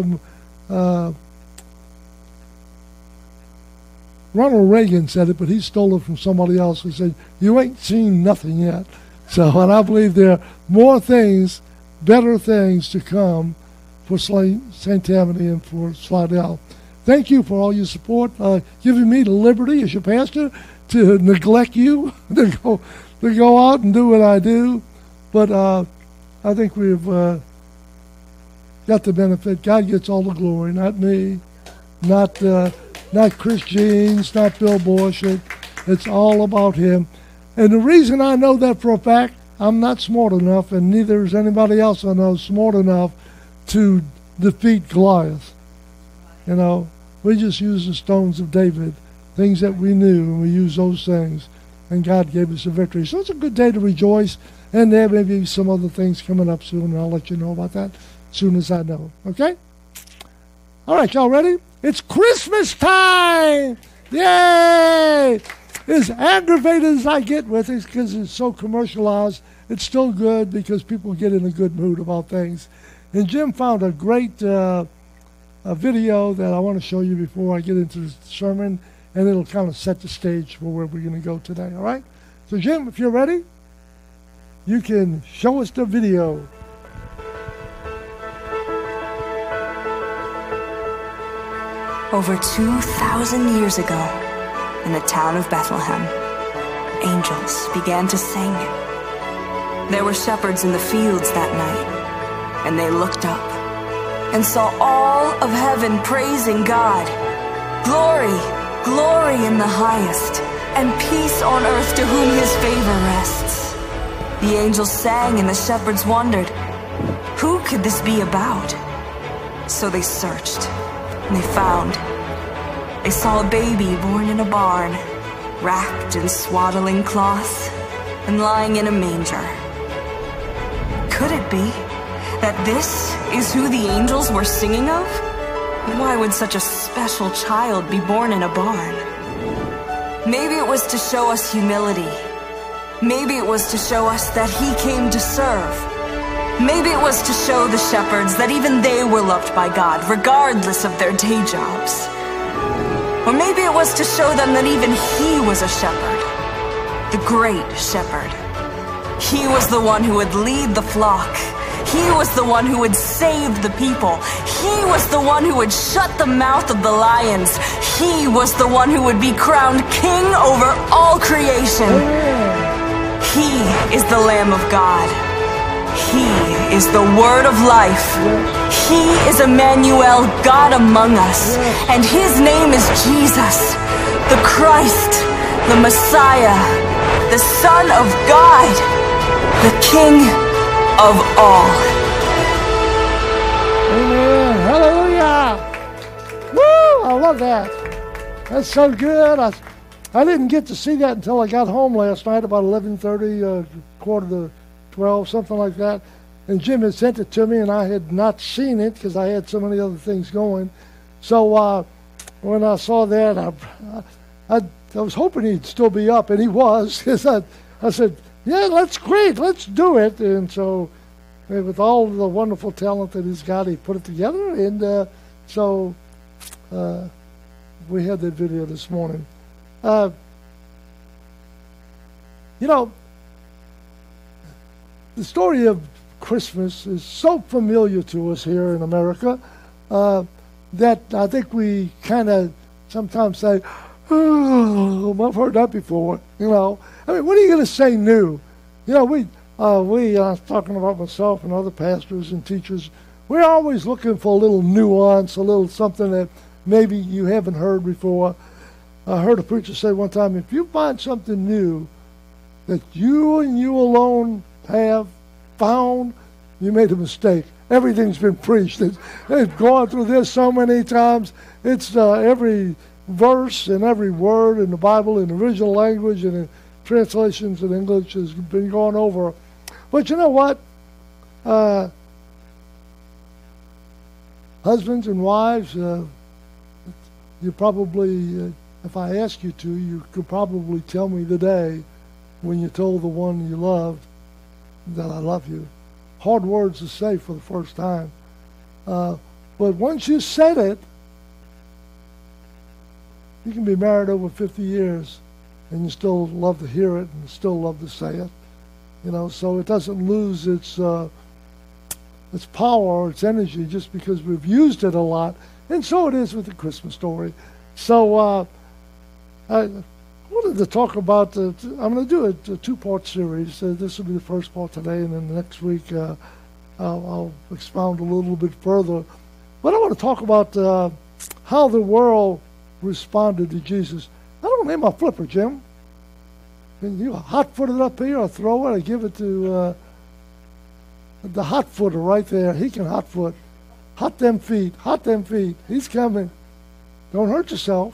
Ronald Reagan said it, but he stole it from somebody else. He said, you ain't seen nothing yet. So, and I believe there are more things, better things to come for St. Tammany and for Slidell. thank you for all your support, giving me the liberty as your pastor to neglect you, to go out and do what I do. But I think we've got the benefit. God gets all the glory, not me, not Chris Jeans, not Bill Bush. It's all about him. And the reason I know that for a fact, I'm not smart enough, and neither is anybody else I know smart enough to defeat Goliath. You know, we just use the stones of David, things that we knew, and we use those things, and God gave us a victory. So it's a good day to rejoice, and there may be some other things coming up soon, and I'll let you know about that as soon as I know. Okay? All right, y'all ready? It's Christmas time! Yay! As aggravated as I get with it because it's so commercialized, it's still good because people get in a good mood about things. And Jim found a great a video that I want to show you before I get into the sermon, and it'll kind of set the stage for where we're going to go today, all right? So, Jim, if you're ready, you can show us the video. Over 2,000 years ago, in the town of Bethlehem, angels began to sing. There were shepherds in the fields that night, and they looked up and saw all of heaven praising God. Glory, glory in the highest, and peace on earth to whom his favor rests. The angels sang, and the shepherds wondered, who could this be about? So they searched, and they found. They saw a baby born in a barn, wrapped in swaddling cloths, and lying in a manger. Could it be that this is who the angels were singing of? Why would such a special child be born in a barn? Maybe it was to show us humility. Maybe it was to show us that he came to serve. Maybe it was to show the shepherds that even they were loved by God, regardless of their day jobs. Or maybe it was to show them that even he was a shepherd, the great shepherd. He was the one who would lead the flock. He was the one who would save the people. He was the one who would shut the mouth of the lions. He was the one who would be crowned king over all creation. He is the Lamb of God. He is the Word of life. He is Emmanuel, God among us. And his name is Jesus, the Christ, the Messiah, the Son of God, the King of all. Amen. Hallelujah. Woo! I love that. That's so good. I didn't get to see that until I got home last night about 11:30, quarter to 12, something like that. And Jim had sent it to me, and I had not seen it because I had so many other things going. So when I saw that, I was hoping he'd still be up, and he was. Because I said, yeah, that's great, let's do it. And so with all the wonderful talent that he's got, he put it together. And so we had that video this morning. You know, the story of Christmas is so familiar to us here in America that I think we kind of sometimes say, oh, I've heard that before. You know, I mean, what are you going to say new? You know, I was talking about myself and other pastors and teachers, we're always looking for a little nuance, a little something that maybe you haven't heard before. I heard a preacher say one time, if you find something new that you and you alone have found, you made a mistake. Everything's been preached. It's gone through this so many times. It's every verse and every word in the Bible in the original language and in translations in English has been gone over. But you know what? Husbands and wives, you probably, if I ask you to, you could probably tell me the day when you told the one you loved that I love you. Hard words to say for the first time. But once you said it, you can be married over 50 years and you still love to hear it and still love to say it. You know, so it doesn't lose its its power or its energy just because we've used it a lot. And so it is with the Christmas story. So I wanted to talk about, I'm going to do a two-part series. This will be the first part today, and then next week I'll expound a little bit further. But I want to talk about how the world responded to Jesus. I don't name my flipper, Jim. Can you hot-foot it up here or throw it or give it to the hot-footer right there? He can hot-foot. Hot them feet. Hot them feet. He's coming. Don't hurt yourself.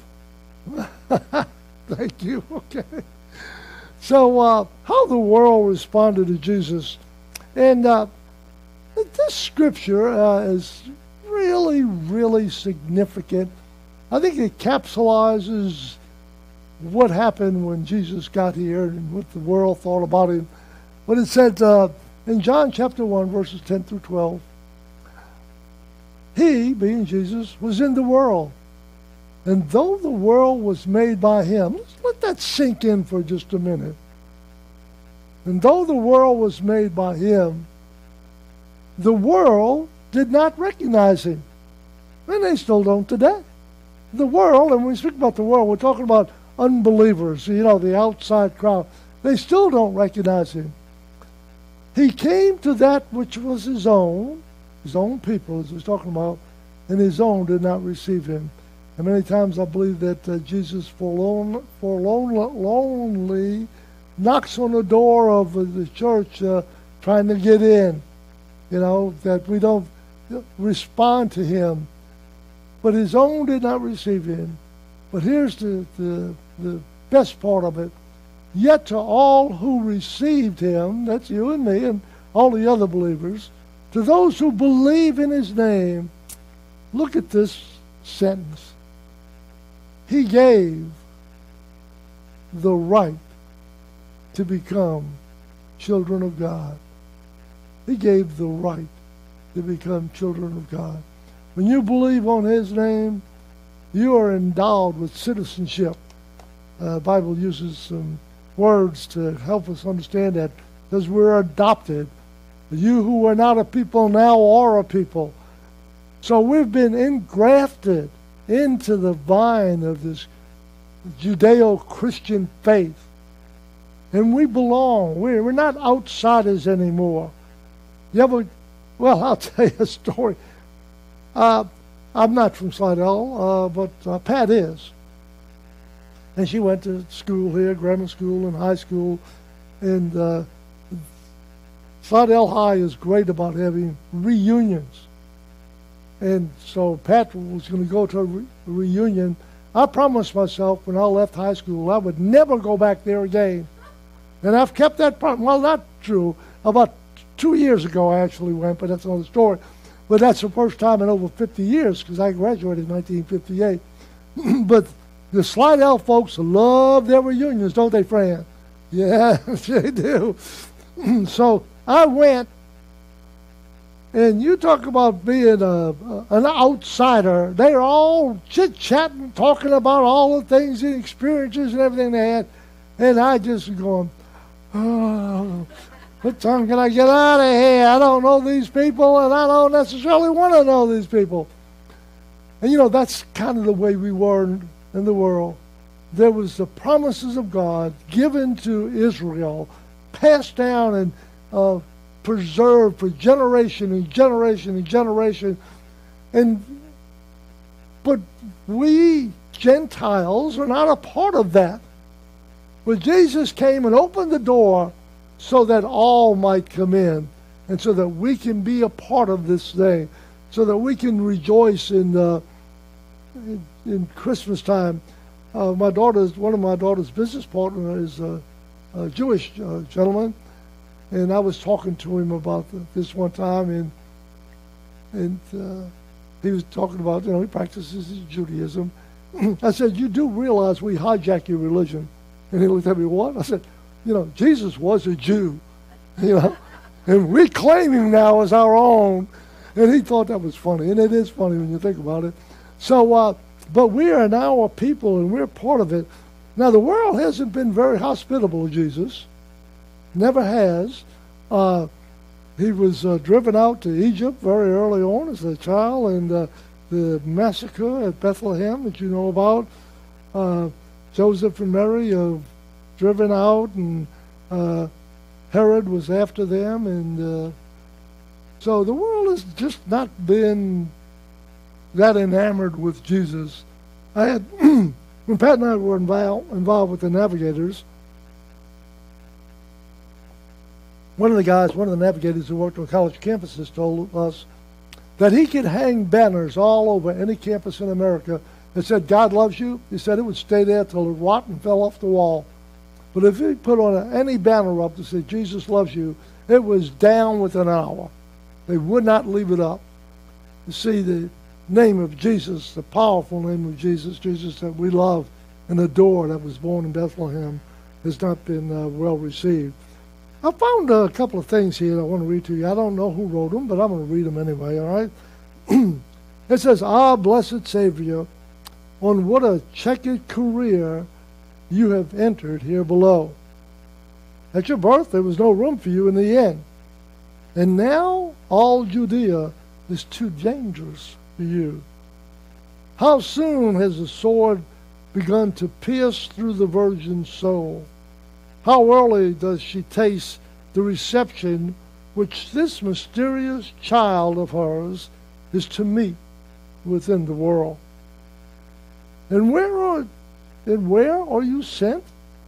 Thank you. Okay. So how the world responded to Jesus. And this scripture is really, really significant. I think it capsulizes what happened when Jesus got here and what the world thought about him. But it said in John chapter 1, verses 10 through 12, he, being Jesus, was in the world. And though the world was made by him, let's let that sink in for just a minute. And though the world was made by him, the world did not recognize him. And they still don't today. The world, and when we speak about the world, we're talking about unbelievers, the outside crowd. They still don't recognize him. He came to that which was his own people, as we're talking about, and his own did not receive him. And many times I believe that Jesus forlornly knocks on the door of the church trying to get in, that we don't respond to him. But his own did not receive him. But here's the best part of it. Yet to all who received him, that's you and me and all the other believers, to those who believe in his name, look at this sentence. He gave the right to become children of God. He gave the right to become children of God. When you believe on his name, you are endowed with citizenship. The Bible uses some words to help us understand that, because we're adopted. You who are not a people now are a people. So we've been engrafted into the vine of this Judeo-Christian faith. And we belong. We're not outsiders anymore. Well, I'll tell you a story. I'm not from Slidell, but Pat is. And she went to school here, grammar school and high school. And Slidell High is great about having reunions. And so Pat was going to go to a reunion. I promised myself when I left high school I would never go back there again. And I've kept that promise. Well, not true. About 2 years ago I actually went, but that's another story. But that's the first time in over 50 years, because I graduated in 1958. But the Slidell folks love their reunions, don't they, Fran? Yeah, they do. So I went, and you talk about being an outsider. They're all chit-chatting, talking about all the things and experiences and everything they had. And I just going, oh, what time can I get out of here? I don't know these people, and I don't necessarily want to know these people. And that's kind of the way we were in the world. There was the promises of God given to Israel, passed down and preserved for generation and generation and generation. But we Gentiles are not a part of that. But Jesus came and opened the door so that all might come in, and so that we can be a part of this thing, so that we can rejoice in Christmas time. One of my daughter's business partners is a Jewish gentleman, and I was talking to him about this one time, and he was talking about, he practices Judaism. I said, you do realize we hijack your religion? And he looked at me, what? I said, Jesus was a Jew, and we claim him now as our own. And he thought that was funny, and it is funny when you think about it. So, but we are now a people, and we're part of it. Now, the world hasn't been very hospitable to Jesus. Never has. he was driven out to Egypt very early on as a child, and the massacre at Bethlehem that you know about. Joseph and Mary driven out, and Herod was after them, and so the world has just not been that enamored with Jesus. I had when Pat and I were involved with the Navigators, one of the navigators who worked on college campuses told us that he could hang banners all over any campus in America that said, God loves you. He said it would stay there till it rot and fell off the wall. But if he put on any banner up that said, Jesus loves you, it was down within an hour. They would not leave it up. You see, the name of Jesus, the powerful name of Jesus, Jesus that we love and adore, that was born in Bethlehem, has not been well received. I found a couple of things here I want to read to you. I don't know who wrote them, but I'm going to read them anyway, all right? It says, blessed Savior, on what a checkered career you have entered here below. At your birth, there was no room for you in the inn. And now all Judea is too dangerous for you. How soon has the sword begun to pierce through the virgin's soul? How early does she taste the reception which this mysterious child of hers is to meet within the world? And where are you sent?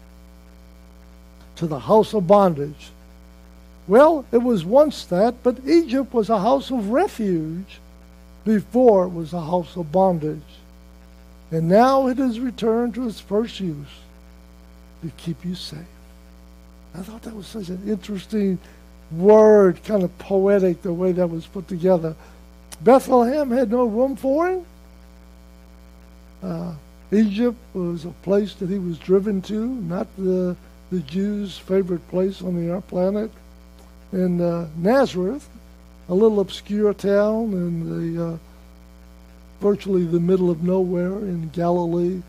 To the house of bondage. Well, it was once that, but Egypt was a house of refuge before it was a house of bondage. And now it has returned to its first use, to keep you safe. I thought that was such an interesting word, kind of poetic, the way that was put together. Bethlehem had no room for him. Egypt was a place that he was driven to, not the Jews' favorite place on the planet. And Nazareth, a little obscure town in virtually the middle of nowhere in Galilee,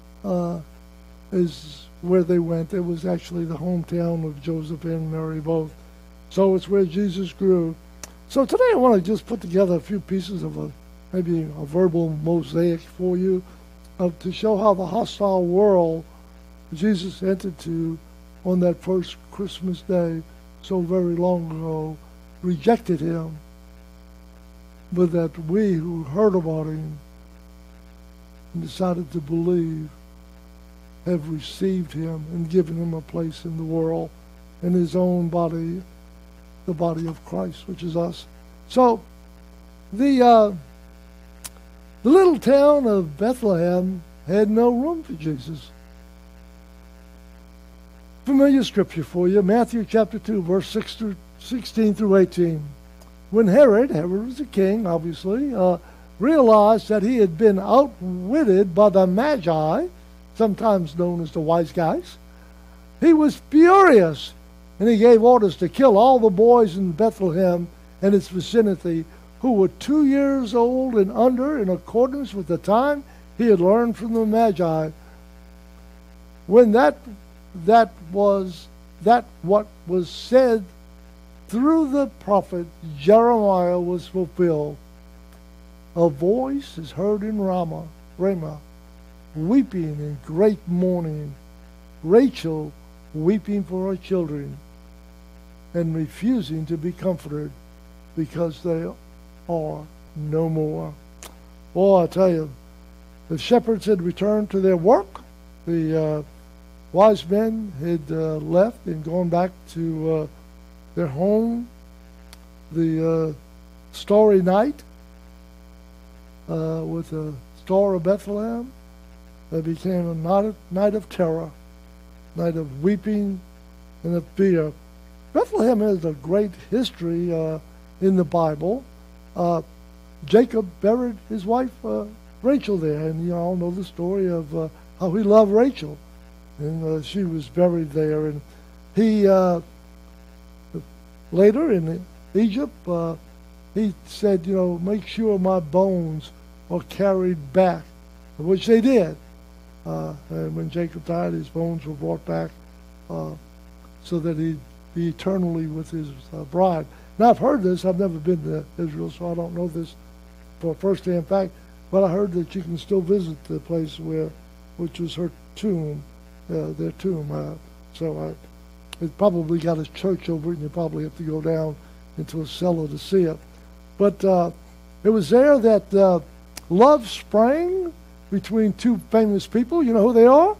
is where they went. It was actually the hometown of Joseph and Mary both. So it's where Jesus grew. So today I want to just put together a few pieces of maybe a verbal mosaic for you to show how the hostile world Jesus entered to on that first Christmas day so very long ago rejected him, but that we who heard about him and decided to believe have received him and given him a place in the world, in his own body, the body of Christ, which is us. So the little town of Bethlehem had no room for Jesus. Familiar scripture for you, Matthew chapter 2, verse 16 through 18. When Herod was a king, obviously, realized that he had been outwitted by the Magi, sometimes known as the wise guys, he was furious, and he gave orders to kill all the boys in Bethlehem and its vicinity who were 2 years old and under, in accordance with the time he had learned from the Magi. When what was said through the prophet Jeremiah was fulfilled. A voice is heard in Ramah, weeping in great mourning, Rachel weeping for her children and refusing to be comforted because they are no more. Boy, I tell you, the shepherds had returned to their work. The wise men had left and gone back to their home. The starry night with the Star of Bethlehem, that became a night of terror, night of weeping and of fear. Bethlehem has a great history in the Bible. Jacob buried his wife Rachel there, and you all know the story of how he loved Rachel, and she was buried there. And he later in Egypt, he said, make sure my bones are carried back, which they did. And when Jacob died, his bones were brought back so that he'd be eternally with his bride. Now, I've heard this. I've never been to Israel, so I don't know this for a first-hand fact. But I heard that you can still visit the place which was her tomb, their tomb. It probably got a church over it, and you probably have to go down into a cellar to see it. But it was there that love sprang between two famous people. You know who they are?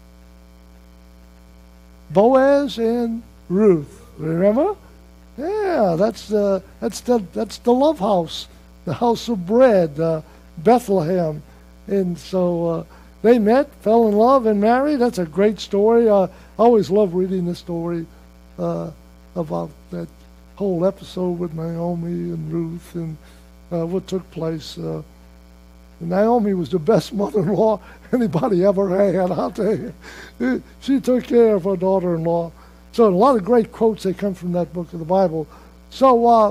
Boaz and Ruth. Remember? Yeah, that's the love house, the house of bread, Bethlehem. And so they met, fell in love, and married. That's a great story. I always love reading the story about that whole episode with Naomi and Ruth and what took place. Naomi was the best mother-in-law anybody ever had, I'll tell you. She took care of her daughter-in-law. So a lot of great quotes that come from that book of the Bible. So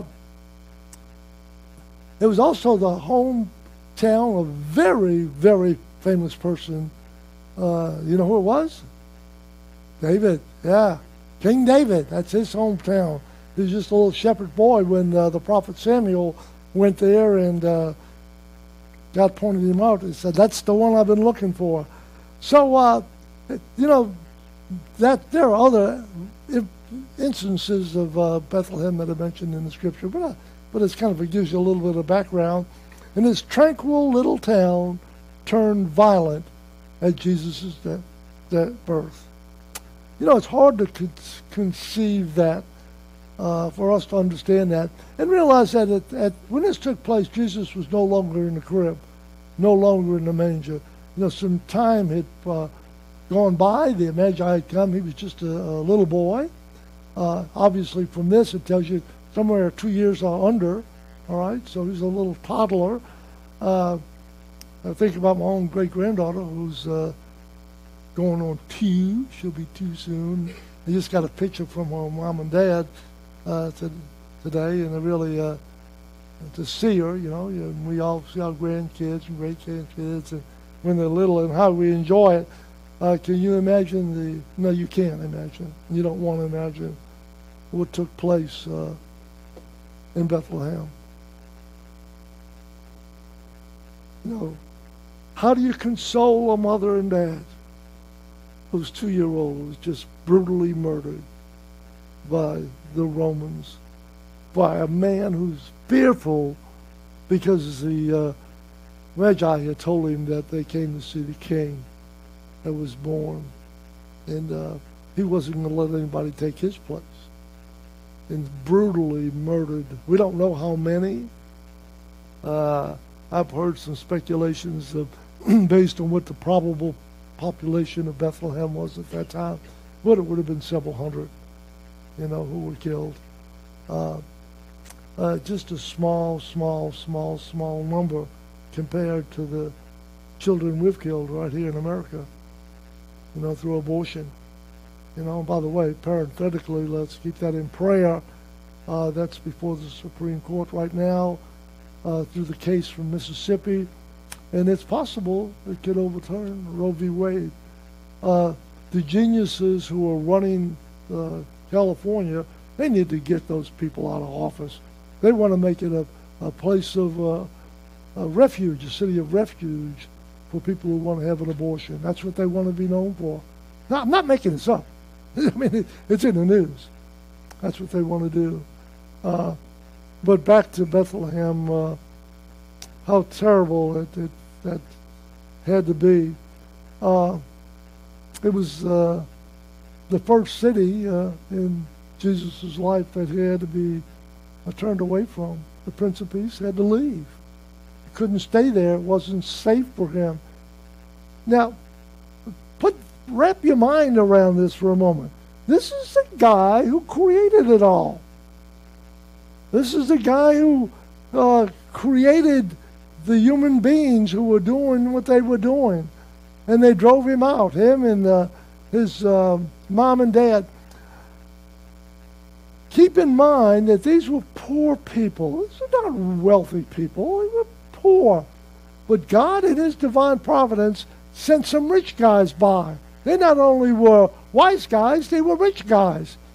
it was also the hometown of a very, very famous person. You know who it was? David. Yeah, King David. That's his hometown. He was just a little shepherd boy when the prophet Samuel went there and God pointed him out. He said, "That's the one I've been looking for." So, you know, that there are other instances of Bethlehem that are mentioned in the Scripture, but it's kind of, it gives you a little bit of background. And this tranquil little town turned violent at Jesus' birth. You know, it's hard to conceive that, for us to understand that, and realize that when this took place, Jesus was no longer in the crib, no longer in the manger. You know, some time had gone by. The Magi had come. He was just a little boy. Obviously, from this, it tells you somewhere 2 years or under. All right, so he's a little toddler. I think about my own great-granddaughter who's going on 2. She'll be 2 soon. I just got a picture from her mom and dad today, and I really to see her, you know, and we all see our grandkids and great-grandkids, and when they're little, and how we enjoy it. Can you imagine no, you can't imagine. You don't want to imagine what took place in Bethlehem. You know, how do you console a mother and dad whose 2-year-old was just brutally murdered by the Romans, by a man who's fearful because the Magi had told him that they came to see the king that was born, and he wasn't going to let anybody take his place, and brutally murdered. We don't know how many. I've heard some speculations based on what the probable population of Bethlehem was at that time, but it would have been several hundred, you know, who were killed. Just a small number compared to the children we've killed right here in America, you know, through abortion. You know, by the way, parenthetically, let's keep that in prayer. That's before the Supreme Court right now, through the case from Mississippi, and it's possible it could overturn Roe v. Wade. The geniuses who are running California, they need to get those people out of office. They want to make it a place of a refuge, a city of refuge for people who want to have an abortion. That's what they want to be known for. No, I'm not making this up. I mean, it's in the news. That's what they want to do. But back to Bethlehem, how terrible that had to be. It was the first city in Jesus' life that he had to be turned away from. The Prince of Peace had to leave. He couldn't stay there. It wasn't safe for him. Now, wrap your mind around this for a moment. This is the guy who created it all. This is the guy who created the human beings who were doing what they were doing. And they drove him out, him and his mom and dad. Keep in mind that these were poor people. These are not wealthy people. They were poor. But God, in his divine providence, sent some rich guys by. They not only were wise guys, they were rich guys.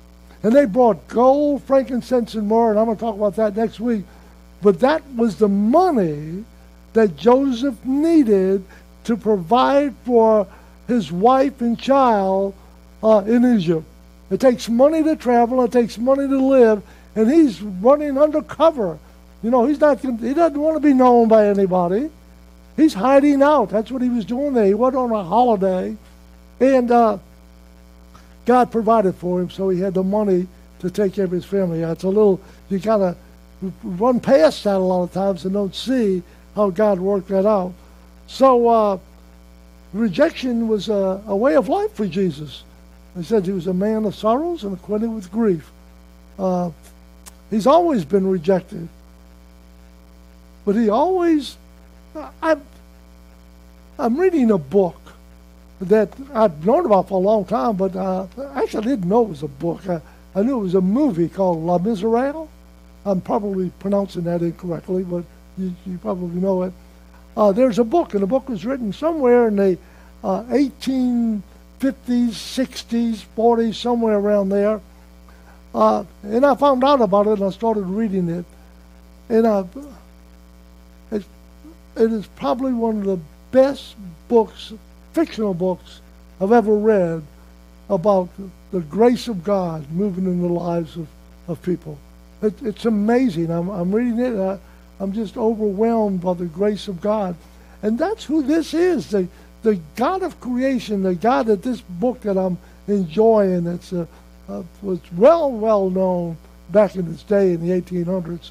And they brought gold, frankincense, and myrrh, and I'm going to talk about that next week. But that was the money that Joseph needed to provide for his wife and child in Egypt. It takes money to travel, it takes money to live, and he's running undercover. You know, he doesn't want to be known by anybody. He's hiding out. That's what he was doing there. He went on a holiday, and God provided for him, so he had the money to take care of his family. It's a little, you kind of run past that a lot of times and don't see how God worked that out. So rejection was a way of life for Jesus. He said he was a man of sorrows and acquainted with grief. He's always been rejected. But he always, I'm reading a book that I've known about for a long time, but actually I didn't know it was a book. I knew it was a movie called Les Miserables. I'm probably pronouncing that incorrectly, but you probably know it. There's a book, and the book was written somewhere in the 1850s, 60s, 40s, somewhere around there. And I found out about it, and I started reading it. And it is probably one of the best books, fictional books, I've ever read about the grace of God moving in the lives of people. It's amazing. I'm reading it. I'm just overwhelmed by the grace of God. And that's who this is, the God of creation, the God that this book that I'm enjoying, it's was well known back in its day in the 1800s.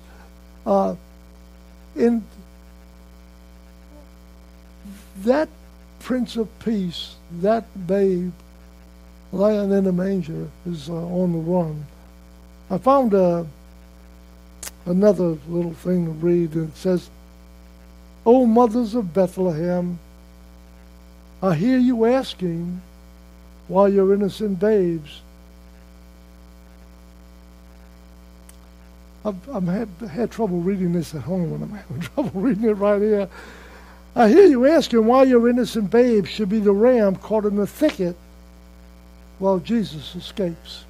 In that Prince of Peace, that babe lying in a manger is on the run. I found another little thing to read, and it says, "O mothers of Bethlehem, I hear you asking why your innocent babes." I've had trouble reading this at home, and I'm having trouble reading it right here. I hear you asking why your innocent babes should be the ram caught in the thicket while Jesus escapes.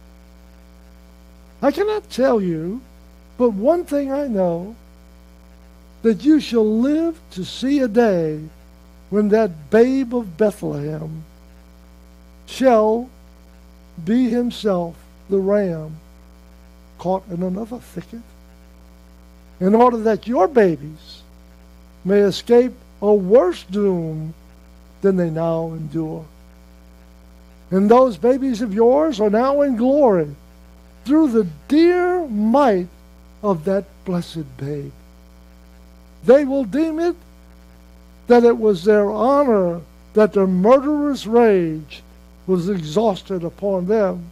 I cannot tell you, but one thing I know, that you shall live to see a day when that babe of Bethlehem shall be himself the ram caught in another thicket, in order that your babies may escape a worse doom than they now endure. And those babies of yours are now in glory through the dear might of that blessed babe. They will deem it that it was their honor that their murderous rage was exhausted upon them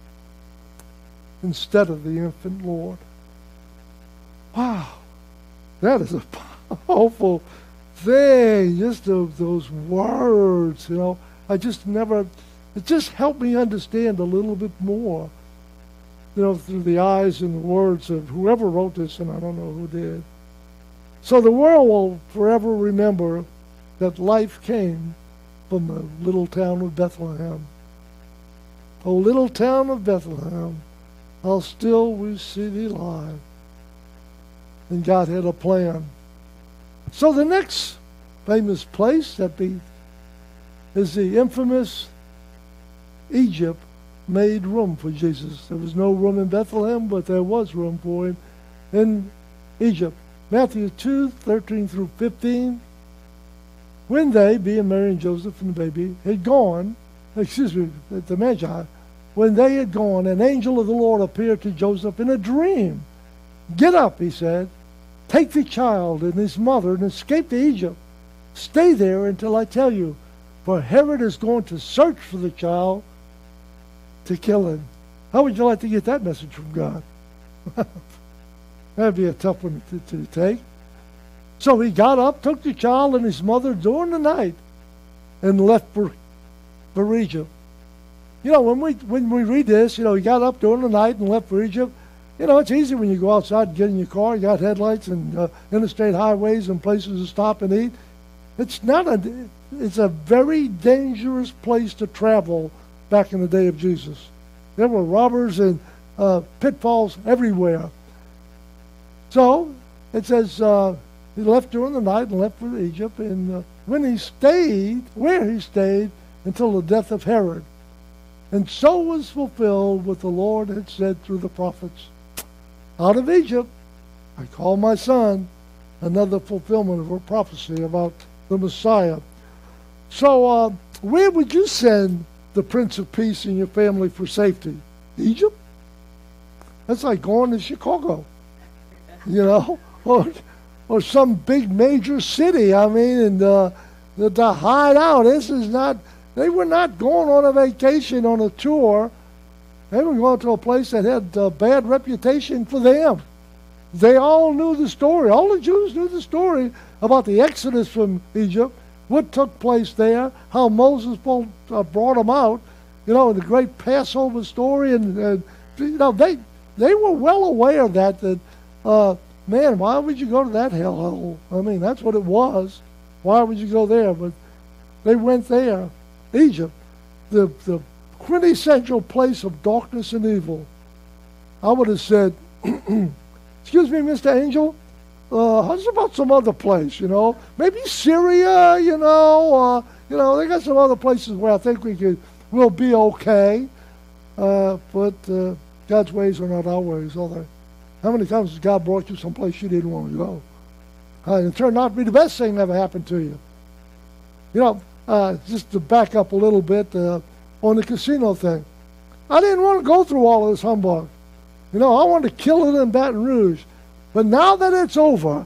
instead of the infant Lord. Wow, that is a powerful thing, just those words, you know. It just helped me understand a little bit more, you know, through the eyes and the words of whoever wrote this, and I don't know who did. So the world will forever remember that life came from the little town of Bethlehem. Oh, little town of Bethlehem, how still we see thee lie. And God had a plan. So the next famous place is the infamous Egypt made room for Jesus. There was no room in Bethlehem, but there was room for him in Egypt. Matthew 2:13 through 15. When they, being Mary and Joseph and the baby, had gone, the Magi, when they had gone, an angel of the Lord appeared to Joseph in a dream. "Get up," he said, "take the child and his mother and escape to Egypt. Stay there until I tell you, for Herod is going to search for the child to kill him." How would you like to get that message from God? That'd be a tough one to take. So he got up, took the child and his mother during the night, and left for Egypt. You know, when we read this, you know, he got up during the night and left for Egypt. You know, it's easy when you go outside and get in your car. You got headlights and interstate highways and places to stop and eat. It's a very dangerous place to travel back in the day of Jesus. There were robbers and pitfalls everywhere. So it says he left during the night and left for Egypt. And when he stayed, where he stayed, until the death of Herod. And so was fulfilled what the Lord had said through the prophets. Out of Egypt I call my son. Another fulfillment of her prophecy about the Messiah. So where would you send the Prince of Peace and your family for safety? Egypt? That's like going to Chicago, you know, or some big major city. I mean, and to hide out. This is not. They were not going on a vacation, on a tour. They were going to a place that had a bad reputation for them. They all knew the story. All the Jews knew the story about the Exodus from Egypt, what took place there, how Moses brought them out, you know, the great Passover story. And you know, they were well aware that man, why would you go to that hellhole? I mean, that's what it was. Why would you go there? But they went there. Egypt, the quintessential place of darkness and evil. I would have said, excuse me, Mr. Angel, how's about some other place, you know? Maybe Syria, you know, they got some other places where I think we'll be okay. But God's ways are not our ways, are they? How many times has God brought you someplace you didn't want to go? And it turned out to be the best thing that ever happened to you. You know, just to back up a little bit on the casino thing. I didn't want to go through all of this humbug. You know, I wanted to kill it in Baton Rouge. But now that it's over,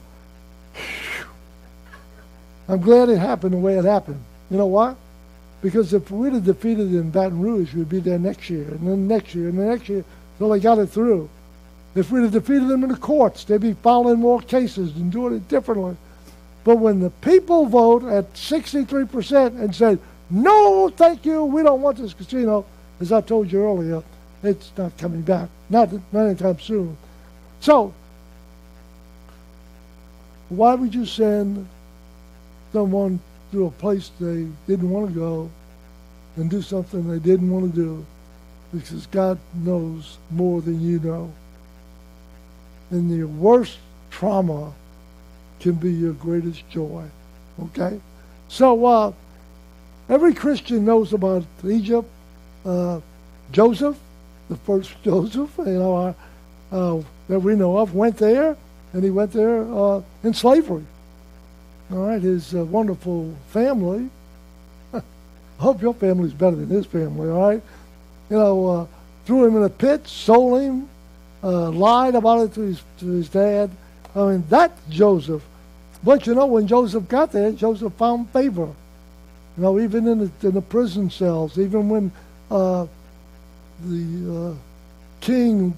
I'm glad it happened the way it happened. You know why? Because if we'd have defeated it in Baton Rouge, we'd be there next year, and then next year, and the next year, until they got it through. If we'd have defeated them in the courts, they'd be filing more cases and doing it differently. But when the people vote at 63% and say, no, thank you, we don't want this casino, as I told you earlier, it's not coming back. Not anytime soon. So, why would you send someone to a place they didn't want to go and do something they didn't want to do? Because God knows more than you know. And your worst trauma can be your greatest joy. Okay? So, every Christian knows about Egypt. Joseph, the first Joseph, you know, that we know of, went there, and he went there in slavery. All right, his wonderful family. I hope your family's better than his family, all right? You know, threw him in a pit, sold him, lied about it to his dad. I mean, that's Joseph. But you know, when Joseph got there, Joseph found favor. You know, even in the prison cells, even when the king's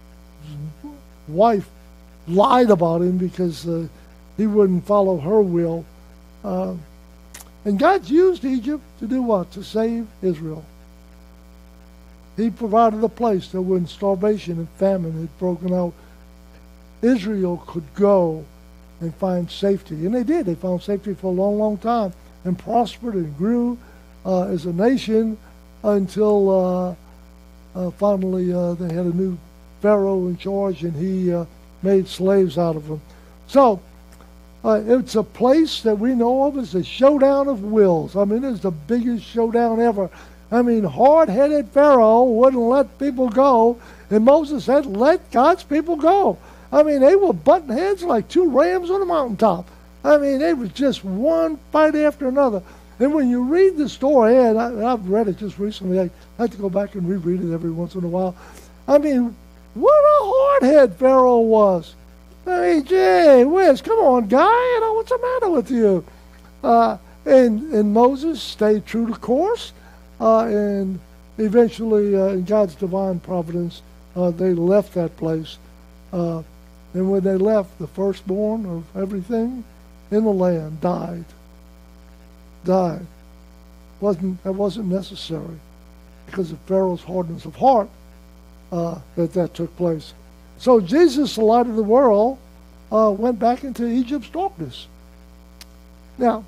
wife lied about him because he wouldn't follow her will. And God used Egypt to do what? To save Israel. He provided a place that when starvation and famine had broken out, Israel could go and find safety. And they did. They found safety for a long, long time and prospered and grew as a nation until finally they had a new Pharaoh in charge, and he made slaves out of them. So it's a place that we know of as a showdown of wills. I mean, it's the biggest showdown ever. I mean, hard-headed Pharaoh wouldn't let people go, and Moses said, let God's people go. I mean, they were butting heads like two rams on a mountaintop. I mean, it was just one fight after another. And when you read the story, and I've read it just recently, I like to go back and reread it every once in a while. I mean, what a hardhead Pharaoh was. I mean, gee whiz, come on, guy, you know, what's the matter with you? And Moses stayed true to course, and eventually, in God's divine providence, they left that place. And when they left, the firstborn of everything in the land died. That wasn't necessary because of Pharaoh's hardness of heart that took place. So Jesus, the light of the world, went back into Egypt's darkness. Now,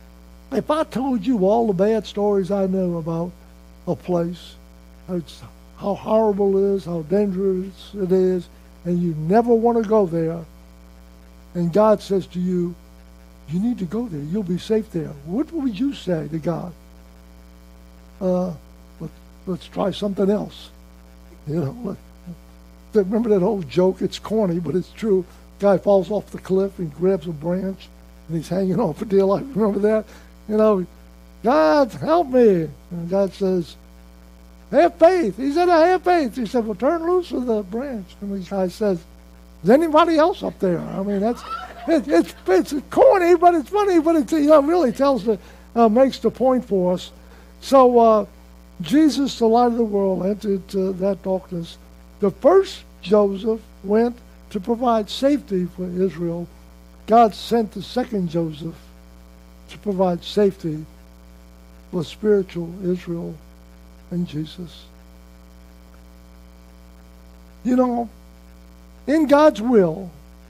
if I told you all the bad stories I know about a place, how horrible it is, how dangerous it is, and you never want to go there, and God says to you, you need to go there. You'll be safe there. What would you say to God? Let's try something else. You know, remember that old joke? It's corny, but it's true. Guy falls off the cliff and grabs a branch, and he's hanging on for dear life. Remember that? You know, God, help me. And God says, have faith. He said, I have faith. He said, well, turn loose of the branch. And the guy says, is anybody else up there? I mean, it's corny, but it's funny, but it really makes the point for us. So Jesus, the light of the world, entered that darkness. The first Joseph went to provide safety for Israel. God sent the second Joseph to provide safety for spiritual Israel and Jesus. You know, in God's will,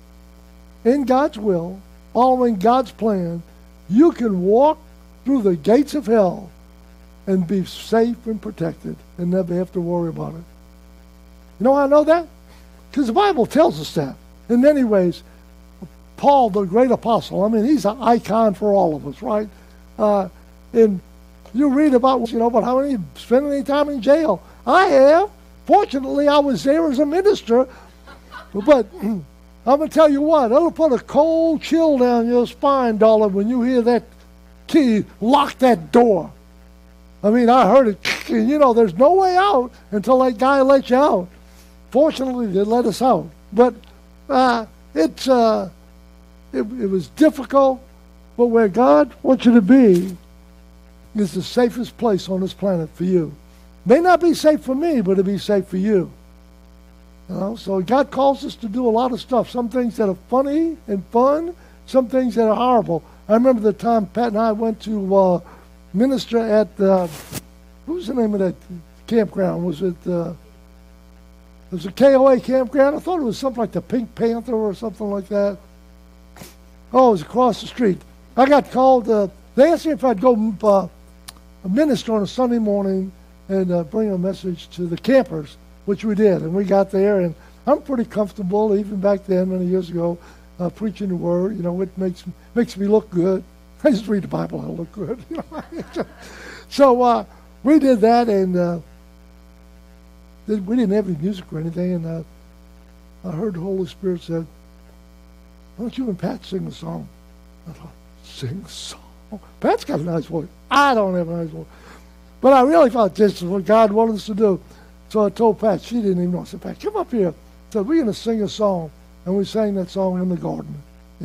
following God's plan, you can walk through the gates of hell and be safe and protected and never have to worry about it. You know how I know that? Because the Bible tells us that. In many ways, Paul, the great apostle, I mean, he's an icon for all of us, right? And you read about, about how many spend any time in jail. I have. Fortunately, I was there as a minister. But I'm going to tell you what, it'll put a cold chill down your spine, darling, when you hear that key lock that door. I mean, I heard it, there's no way out until that guy lets you out. Fortunately, they let us out. But it was difficult, but where God wants you to be is the safest place on this planet for you. May not be safe for me, but it'll be safe for you. So God calls us to do a lot of stuff. Some things that are funny and fun, some things that are horrible. I remember the time Pat and I went to minister at, what was the name of that campground? Was it was a KOA campground? I thought it was something like the Pink Panther or something like that. Oh, it was across the street. I got called, they asked me if I'd go minister on a Sunday morning and bring a message to the campers, which we did. And we got there, and I'm pretty comfortable, even back then, many years ago, preaching the Word. It makes me look good. I just read the Bible, I look good. So we did that, and we didn't have any music or anything, and I heard the Holy Spirit said, why don't you and Pat sing a song? I thought, sing a song? Pat's got a nice voice. I don't have a nice voice. But I really thought this is what God wanted us to do. So I told Pat, she didn't even know. I said, Pat, come up here. I said, we're going to sing a song. And we sang that song in the garden,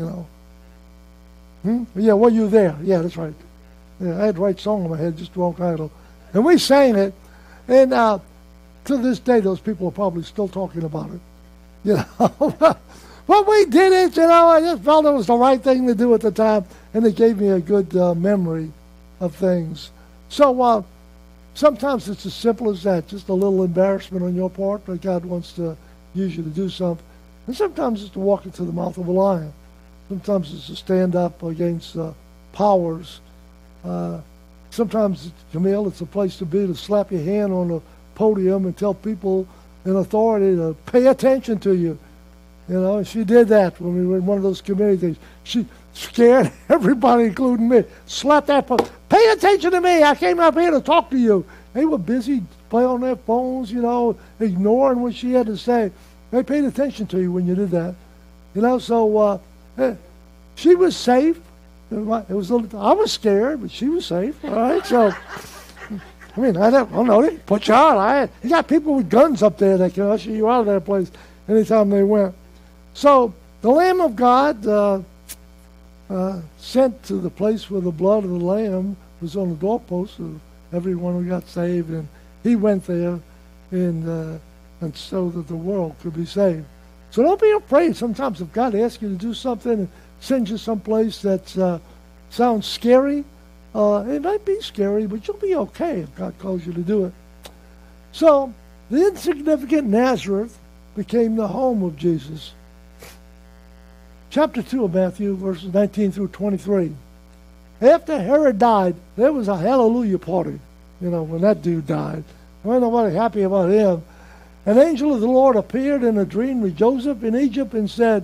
Yeah, were you there? Yeah, that's right. Yeah, I had the right song in my head, just the wrong title. And we sang it. And to this day, those people are probably still talking about it. But we did it, I just felt it was the right thing to do at the time. And it gave me a good memory of things. So sometimes it's as simple as that, just a little embarrassment on your part, but God wants to use you to do something. And sometimes it's to walk into the mouth of a lion. Sometimes it's to stand up against powers. Sometimes, Camille, it's a place to be to slap your hand on the podium and tell people in authority to pay attention to you. And she did that when we were in one of those committee things. She scared everybody, including me. Slap that phone. Pay attention to me. I came up here to talk to you. They were busy playing on their phones, ignoring what she had to say. They paid attention to you when you did that. So she was safe. I was scared, but she was safe. All right, so I don't know. They put you out. You got people with guns up there that can usher you out of that place anytime they went. So the Lamb of God sent to the place where the blood of the Lamb was on the doorpost of everyone who got saved, and he went there, and so that the world could be saved. So don't be afraid. Sometimes if God asks you to do something and sends you someplace that sounds scary, it might be scary, but you'll be okay if God calls you to do it. So the insignificant Nazareth became the home of Jesus. Chapter 2 of Matthew, verses 19 through 23. After Herod died, there was a hallelujah party, when that dude died. Well, nobody happy about him. An angel of the Lord appeared in a dream with Joseph in Egypt and said,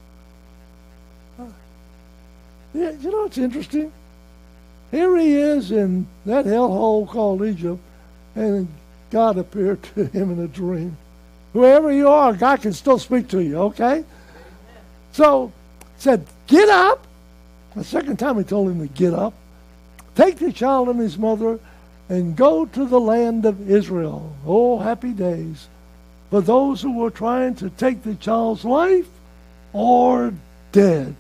yeah, you know what's interesting? Here he is in that hellhole called Egypt, and God appeared to him in a dream. Whoever you are, God can still speak to you, okay? So, said, get up. The second time he told him to get up. Take the child and his mother and go to the land of Israel. Oh, happy days for those who were trying to take the child's life or dead.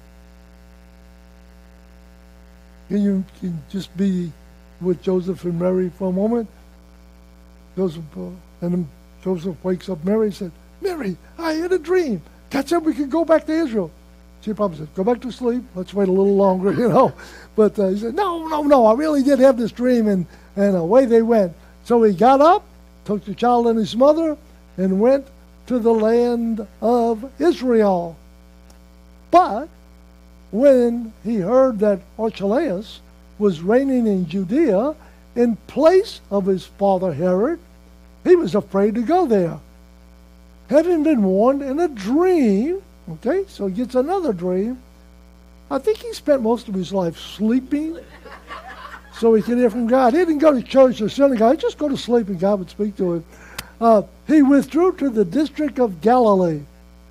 Can you just be with Joseph and Mary for a moment? Joseph wakes up Mary and said, Mary, I had a dream. God said we could go back to Israel. She probably said, go back to sleep. Let's wait a little longer, you know. But he said, no, I really did have this dream. And away they went. So he got up, took the child and his mother, and went to the land of Israel. But when he heard that Archelaus was reigning in Judea in place of his father Herod, he was afraid to go there. Having been warned in a dream, okay, so he gets another dream. I think he spent most of his life sleeping so he could hear from God. He didn't go to church or synagogue. He'd just go to sleep and God would speak to him. He withdrew to the district of Galilee.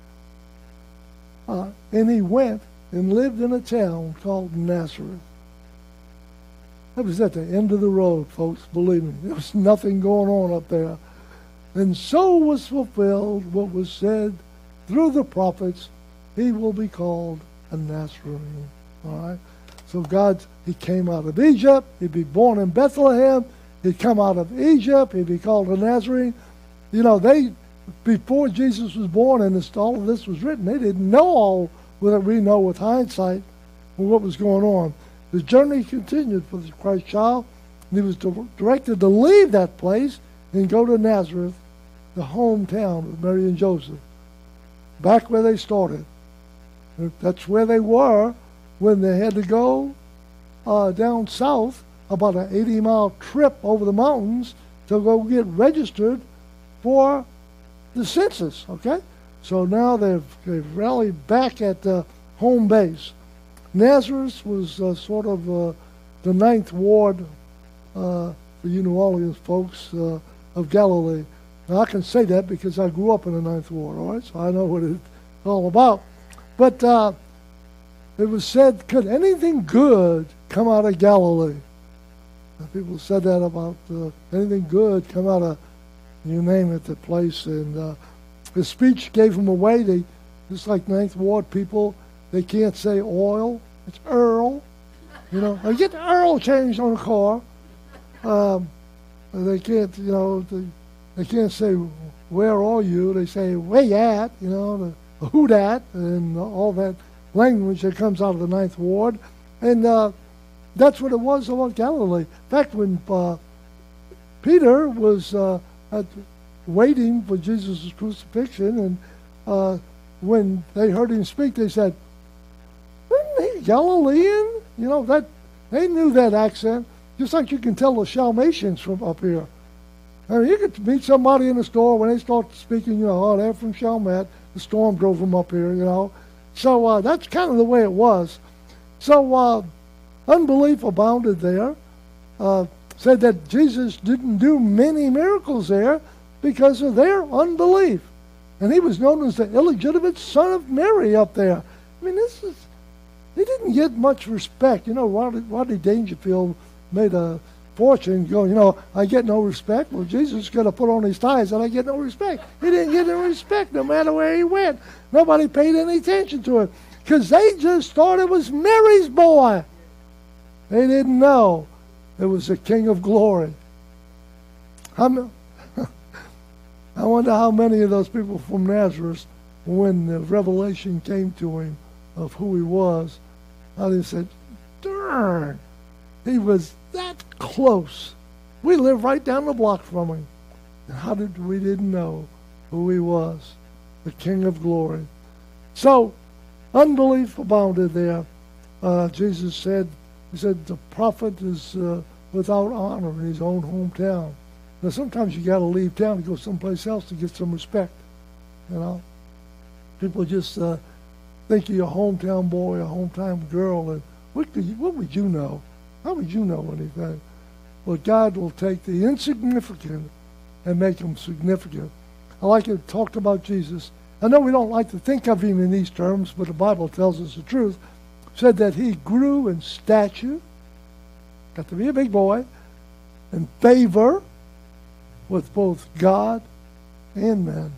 And he went and lived in a town called Nazareth. That was at the end of the road, folks, believe me. There was nothing going on up there. And so was fulfilled what was said through the prophets, he will be called a Nazarene. All right? So he came out of Egypt. He'd be born in Bethlehem. He'd come out of Egypt. He'd be called a Nazarene. You know, before Jesus was born and all of this was written, they didn't know all that we know with hindsight what was going on. The journey continued for the Christ child, and he was directed to leave that place and go to Nazareth, the hometown of Mary and Joseph, back where they started. That's where they were when they had to go down south, about an 80-mile trip over the mountains to go get registered for the census, okay? So now they've rallied back at home base. Nazareth was sort of the ninth ward for you New Orleans folks of Galilee. Now I can say that because I grew up in the ninth ward, all right? So I know what it's all about. But it was said, could anything good come out of Galilee? People said that about anything good come out of, you name it, the place. And his speech gave him away. They, just like ninth ward people, they can't say oil. It's Earl. You know, they get the Earl changed on a car. They can't, you know, they can't say, where are you? They say, where you at? You know, the who dat, and all that language that comes out of the ninth ward. And that's what it was about Galilee. In fact, when Peter was waiting for Jesus' crucifixion, and when they heard him speak, they said, isn't he Galilean? You know, that they knew that accent, just like you can tell the Chalmatians from up here. I mean, you could meet somebody in the store, when they start speaking, you know, oh, they're from Chalmette. The storm drove them up here, you know. So that's kind of the way it was. So unbelief abounded there. Said that Jesus didn't do many miracles there because of their unbelief. And he was known as the illegitimate son of Mary up there. I mean, he didn't get much respect. You know, Rodney Dangerfield made a fortune going, you know, I get no respect. Well, Jesus could have put on his ties and I get no respect. He didn't get no respect no matter where he went. Nobody paid any attention to it because they just thought it was Mary's boy. They didn't know it was the King of Glory. I wonder how many of those people from Nazareth, when the revelation came to him of who he was, how they said, darn, he was that close. We live right down the block from him. And how did we didn't know who he was, the King of Glory. So, unbelief abounded there. Jesus said, he said, the prophet is without honor in his own hometown. Now, sometimes you got to leave town to go someplace else to get some respect, you know. People just think you're a hometown boy, a hometown girl, and what would you know? How would you know anything? Well, God will take the insignificant and make them significant. I like it talked about Jesus. I know we don't like to think of him in these terms, but the Bible tells us the truth. Said that he grew in stature, got to be a big boy, and favor with both God and men.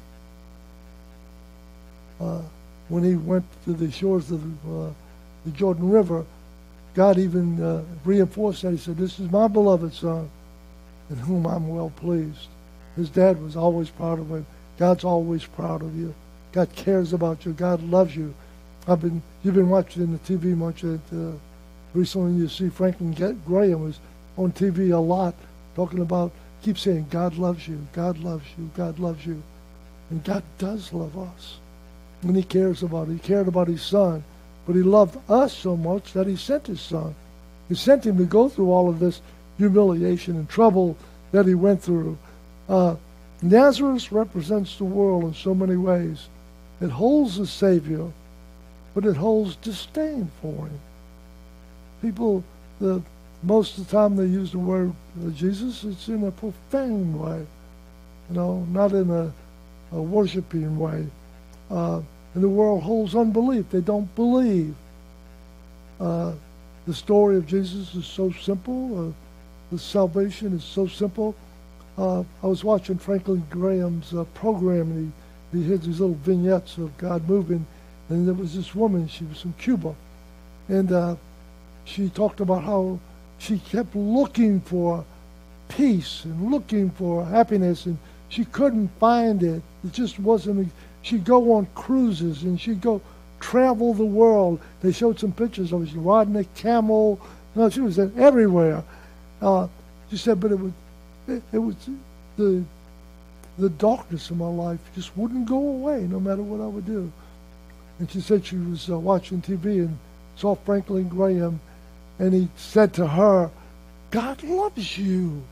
When he went to the shores of the Jordan River, God even reinforced that. He said, "This is my beloved Son, in whom I'm well pleased." His dad was always proud of him. God's always proud of you. God cares about you. God loves you. You've been watching the TV much. Recently you see Franklin Graham was on TV a lot talking about, keep saying, God loves you, God loves you, God loves you. And God does love us. And he cares about it. He cared about his Son. But he loved us so much that he sent his Son. He sent him to go through all of this humiliation and trouble that he went through. Nazareth represents the world in so many ways. It holds the Savior, but it holds disdain for him. People, most of the time they use the word Jesus, it's in a profane way, not in a worshiping way. And the world holds unbelief. They don't believe. The story of Jesus is so simple. The salvation is so simple. I was watching Franklin Graham's program, and he had these little vignettes of God moving, and there was this woman, she was from Cuba, and she talked about how she kept looking for peace and looking for happiness, and she couldn't find it. It just wasn't. She'd go on cruises, and she'd go travel the world. They showed some pictures of her. She was riding a camel. She was everywhere. She said, but it was the darkness in my life just wouldn't go away no matter what I would do. And she said she was watching TV and saw Franklin Graham, and he said to her, God loves you.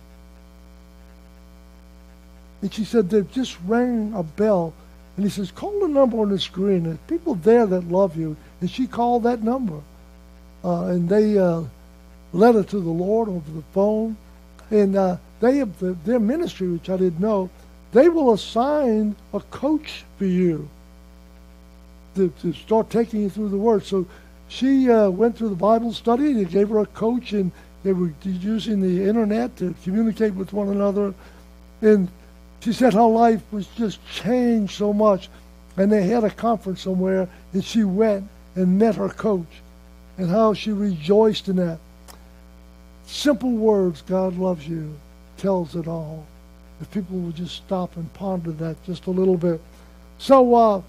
And she said, there just rang a bell. And he says, call the number on the screen. There's people there that love you. And she called that number. And they led her to the Lord over the phone. And they have their ministry, which I didn't know, they will assign a coach for you to start taking you through the Word. So she went through the Bible study. They gave her a coach, and they were using the internet to communicate with one another. And she said her life was just changed so much. And they had a conference somewhere, and she went and met her coach, and how she rejoiced in that. Simple words, God loves you, tells it all. If people would just stop and ponder that just a little bit. So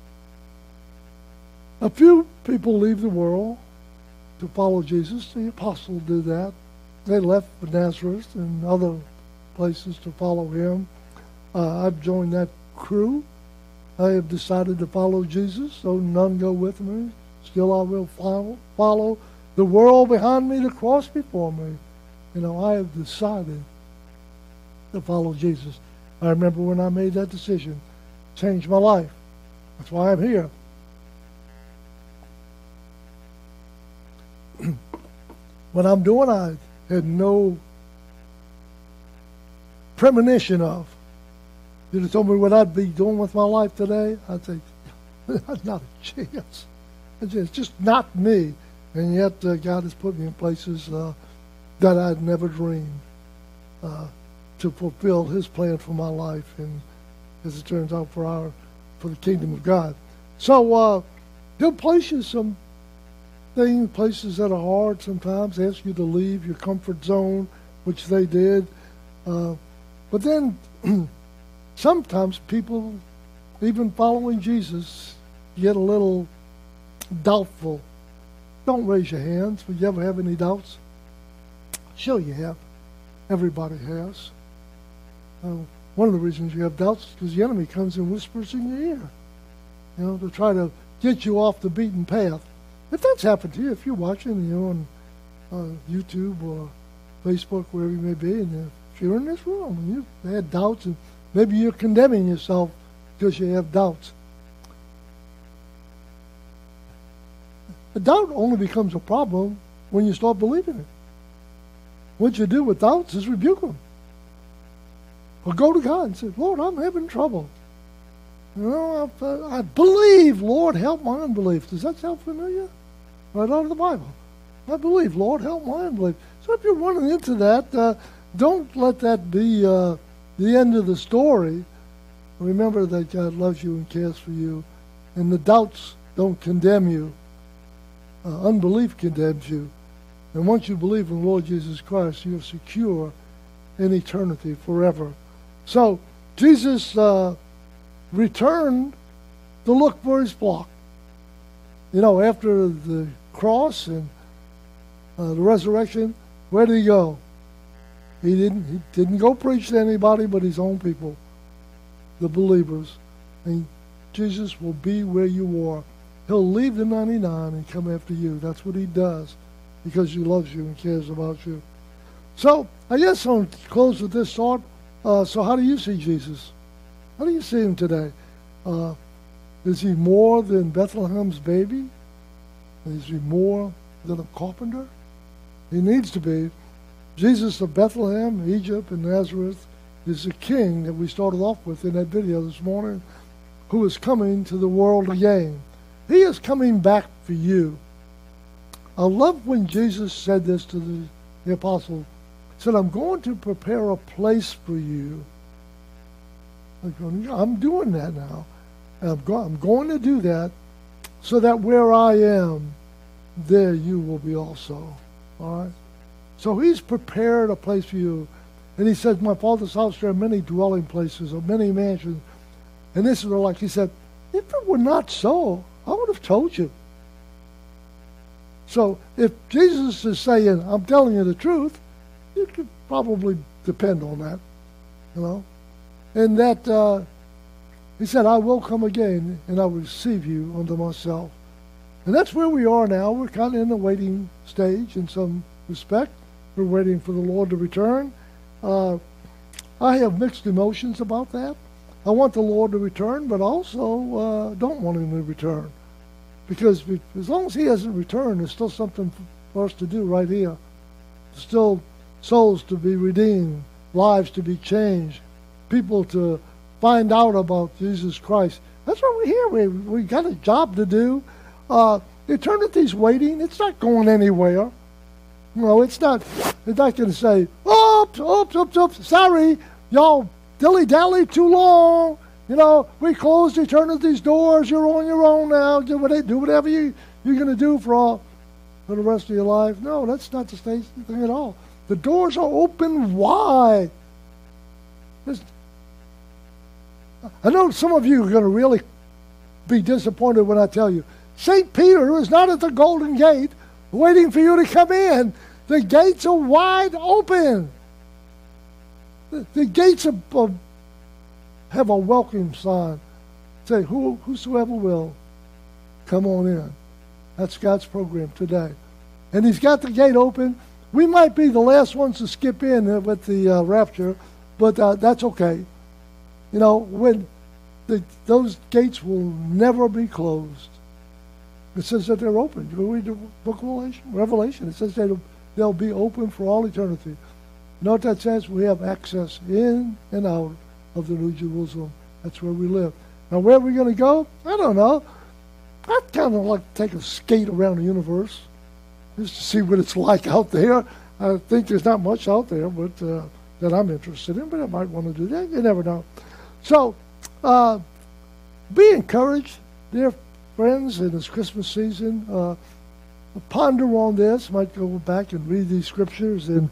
a few people leave the world to follow Jesus. The apostles did that. They left Nazareth and other places to follow him. I've joined that crew. I have decided to follow Jesus, though none go with me. Still I will follow the world behind me, the cross before me. I have decided to follow Jesus. I remember when I made that decision. Changed my life. That's why I'm here. What I'm doing, I had no premonition of. You'd have told me what I'd be doing with my life today, I'd say, not a chance. It's just not me. And yet God has put me in places that I'd never dreamed to fulfill his plan for my life, and as it turns out, for the kingdom of God. So he'll place you some places that are hard sometimes, ask you to leave your comfort zone, which they did. But then sometimes people, even following Jesus, get a little doubtful. Don't raise your hands, but you ever have any doubts? Sure you have. Everybody has. One of the reasons you have doubts is because the enemy comes and whispers in your ear, to try to get you off the beaten path. If that's happened to you, if you're watching, on YouTube or Facebook, wherever you may be, and if if you're in this room and you've had doubts, and maybe you're condemning yourself because you have doubts. A doubt only becomes a problem when you start believing it. What you do with doubts is rebuke them. Or go to God and say, Lord, I'm having trouble. I believe, Lord, help my unbelief. Does that sound familiar? Right out of the Bible. I believe, Lord, help my unbelief. So if you're running into that, don't let that be the end of the story. Remember that God loves you and cares for you. And the doubts don't condemn you. Unbelief condemns you. And once you believe in the Lord Jesus Christ, you're secure in eternity forever. So Jesus returned to look for his flock. After the cross and the resurrection, where did he go? He didn't go preach to anybody but his own people, the believers. And Jesus will be where you are. He'll leave the 99 and come after you. That's what he does because he loves you and cares about you. So I guess I'll close with this thought. So how do you see Jesus? How do you see him today? Is he more than Bethlehem's baby? Is he more than a carpenter? He needs to be. Jesus of Bethlehem, Egypt, and Nazareth is the king that we started off with in that video this morning, who is coming to the world again. He is coming back for you. I love when Jesus said this to the apostle. He said, I'm going to prepare a place for you. I'm doing that now. I'm going to do that so that where I am, there you will be also. All right? So he's prepared a place for you. And he said, my Father's house, there are many dwelling places, or many mansions. And this is like, he said, if it were not so, I would have told you. So if Jesus is saying, I'm telling you the truth, you could probably depend on that, And that he said, I will come again and I will receive you unto myself. And that's where we are now. We're kind of in the waiting stage in some respect. We're waiting for the Lord to return. I have mixed emotions about that. I want the Lord to return, but also don't want him to return. Because as long as he hasn't returned, there's still something for us to do right here. There's still souls to be redeemed, lives to be changed, people to find out about Jesus Christ. That's why we're here. We got a job to do. Eternity's waiting. It's not going anywhere. It's not going to say, oops, sorry, y'all dilly-dally too long. We closed eternity's doors. You're on your own now. Do whatever you're going to do for the rest of your life. No, that's not the thing at all. The doors are open wide. I know some of you are going to really be disappointed when I tell you. St. Peter is not at the Golden Gate waiting for you to come in. The gates are wide open. The gates have a welcome sign. Say, whosoever will, come on in. That's God's program today. And he's got the gate open. We might be the last ones to skip in with the rapture, but that's okay. When those gates will never be closed. It says that they're open. You read the book of Revelation. It says they'll be open for all eternity. You know what that says? We have access in and out of the New Jerusalem. That's where we live. Now, where are we going to go? I don't know. I'd kind of like to take a skate around the universe just to see what it's like out there. I think there's not much out there but that I'm interested in, but I might want to do that. You never know. So, be encouraged, dear friends, in this Christmas season. Ponder on this. Might go back and read these scriptures and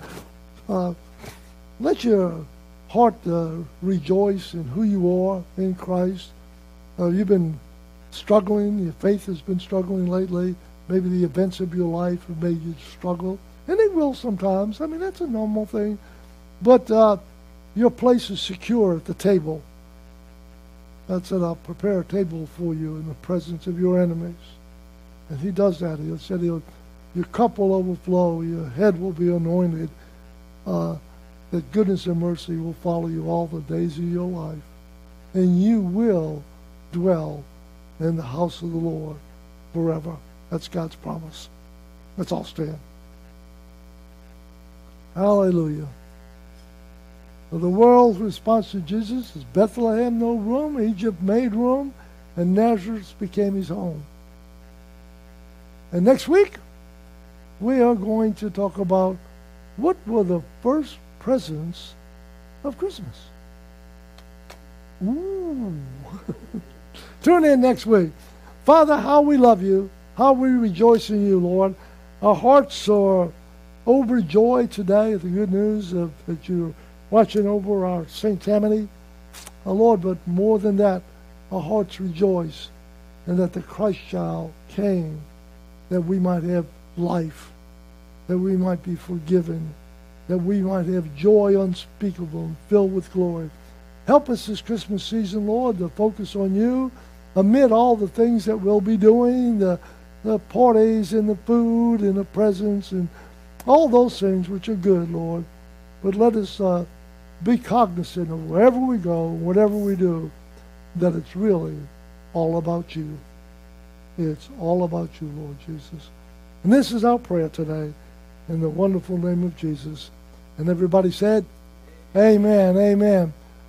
let your heart rejoice in who you are in Christ. You've been struggling. Your faith has been struggling lately. Maybe the events of your life have made you struggle. And it will sometimes. I mean, that's a normal thing. But your place is secure at the table. God said, I'll prepare a table for you in the presence of your enemies. And he does that. He said your cup will overflow. Your head will be anointed. that goodness and mercy will follow you all the days of your life, and you will dwell in the house of the Lord forever. That's God's promise. Let's all stand. Hallelujah. Well, the world's response to Jesus is Bethlehem, no room, Egypt made room, and Nazareth became his home. And next week, we are going to talk about what were the first presents of Christmas. Ooh. Tune in next week. Father, how we love you, how we rejoice in you, Lord. Our hearts are overjoyed today at the good news that you're watching over our St. Tammany. Lord, but more than that, our hearts rejoice and that the Christ child came that we might have life, that we might be forgiven, that we might have joy unspeakable and filled with glory. Help us this Christmas season, Lord, to focus on you amid all the things that we'll be doing, the parties and the food and the presents and all those things which are good, Lord. But let us be cognizant of wherever we go, whatever we do, that it's really all about you. It's all about you, Lord Jesus. And this is our prayer today in the wonderful name of Jesus. And everybody said, amen, amen.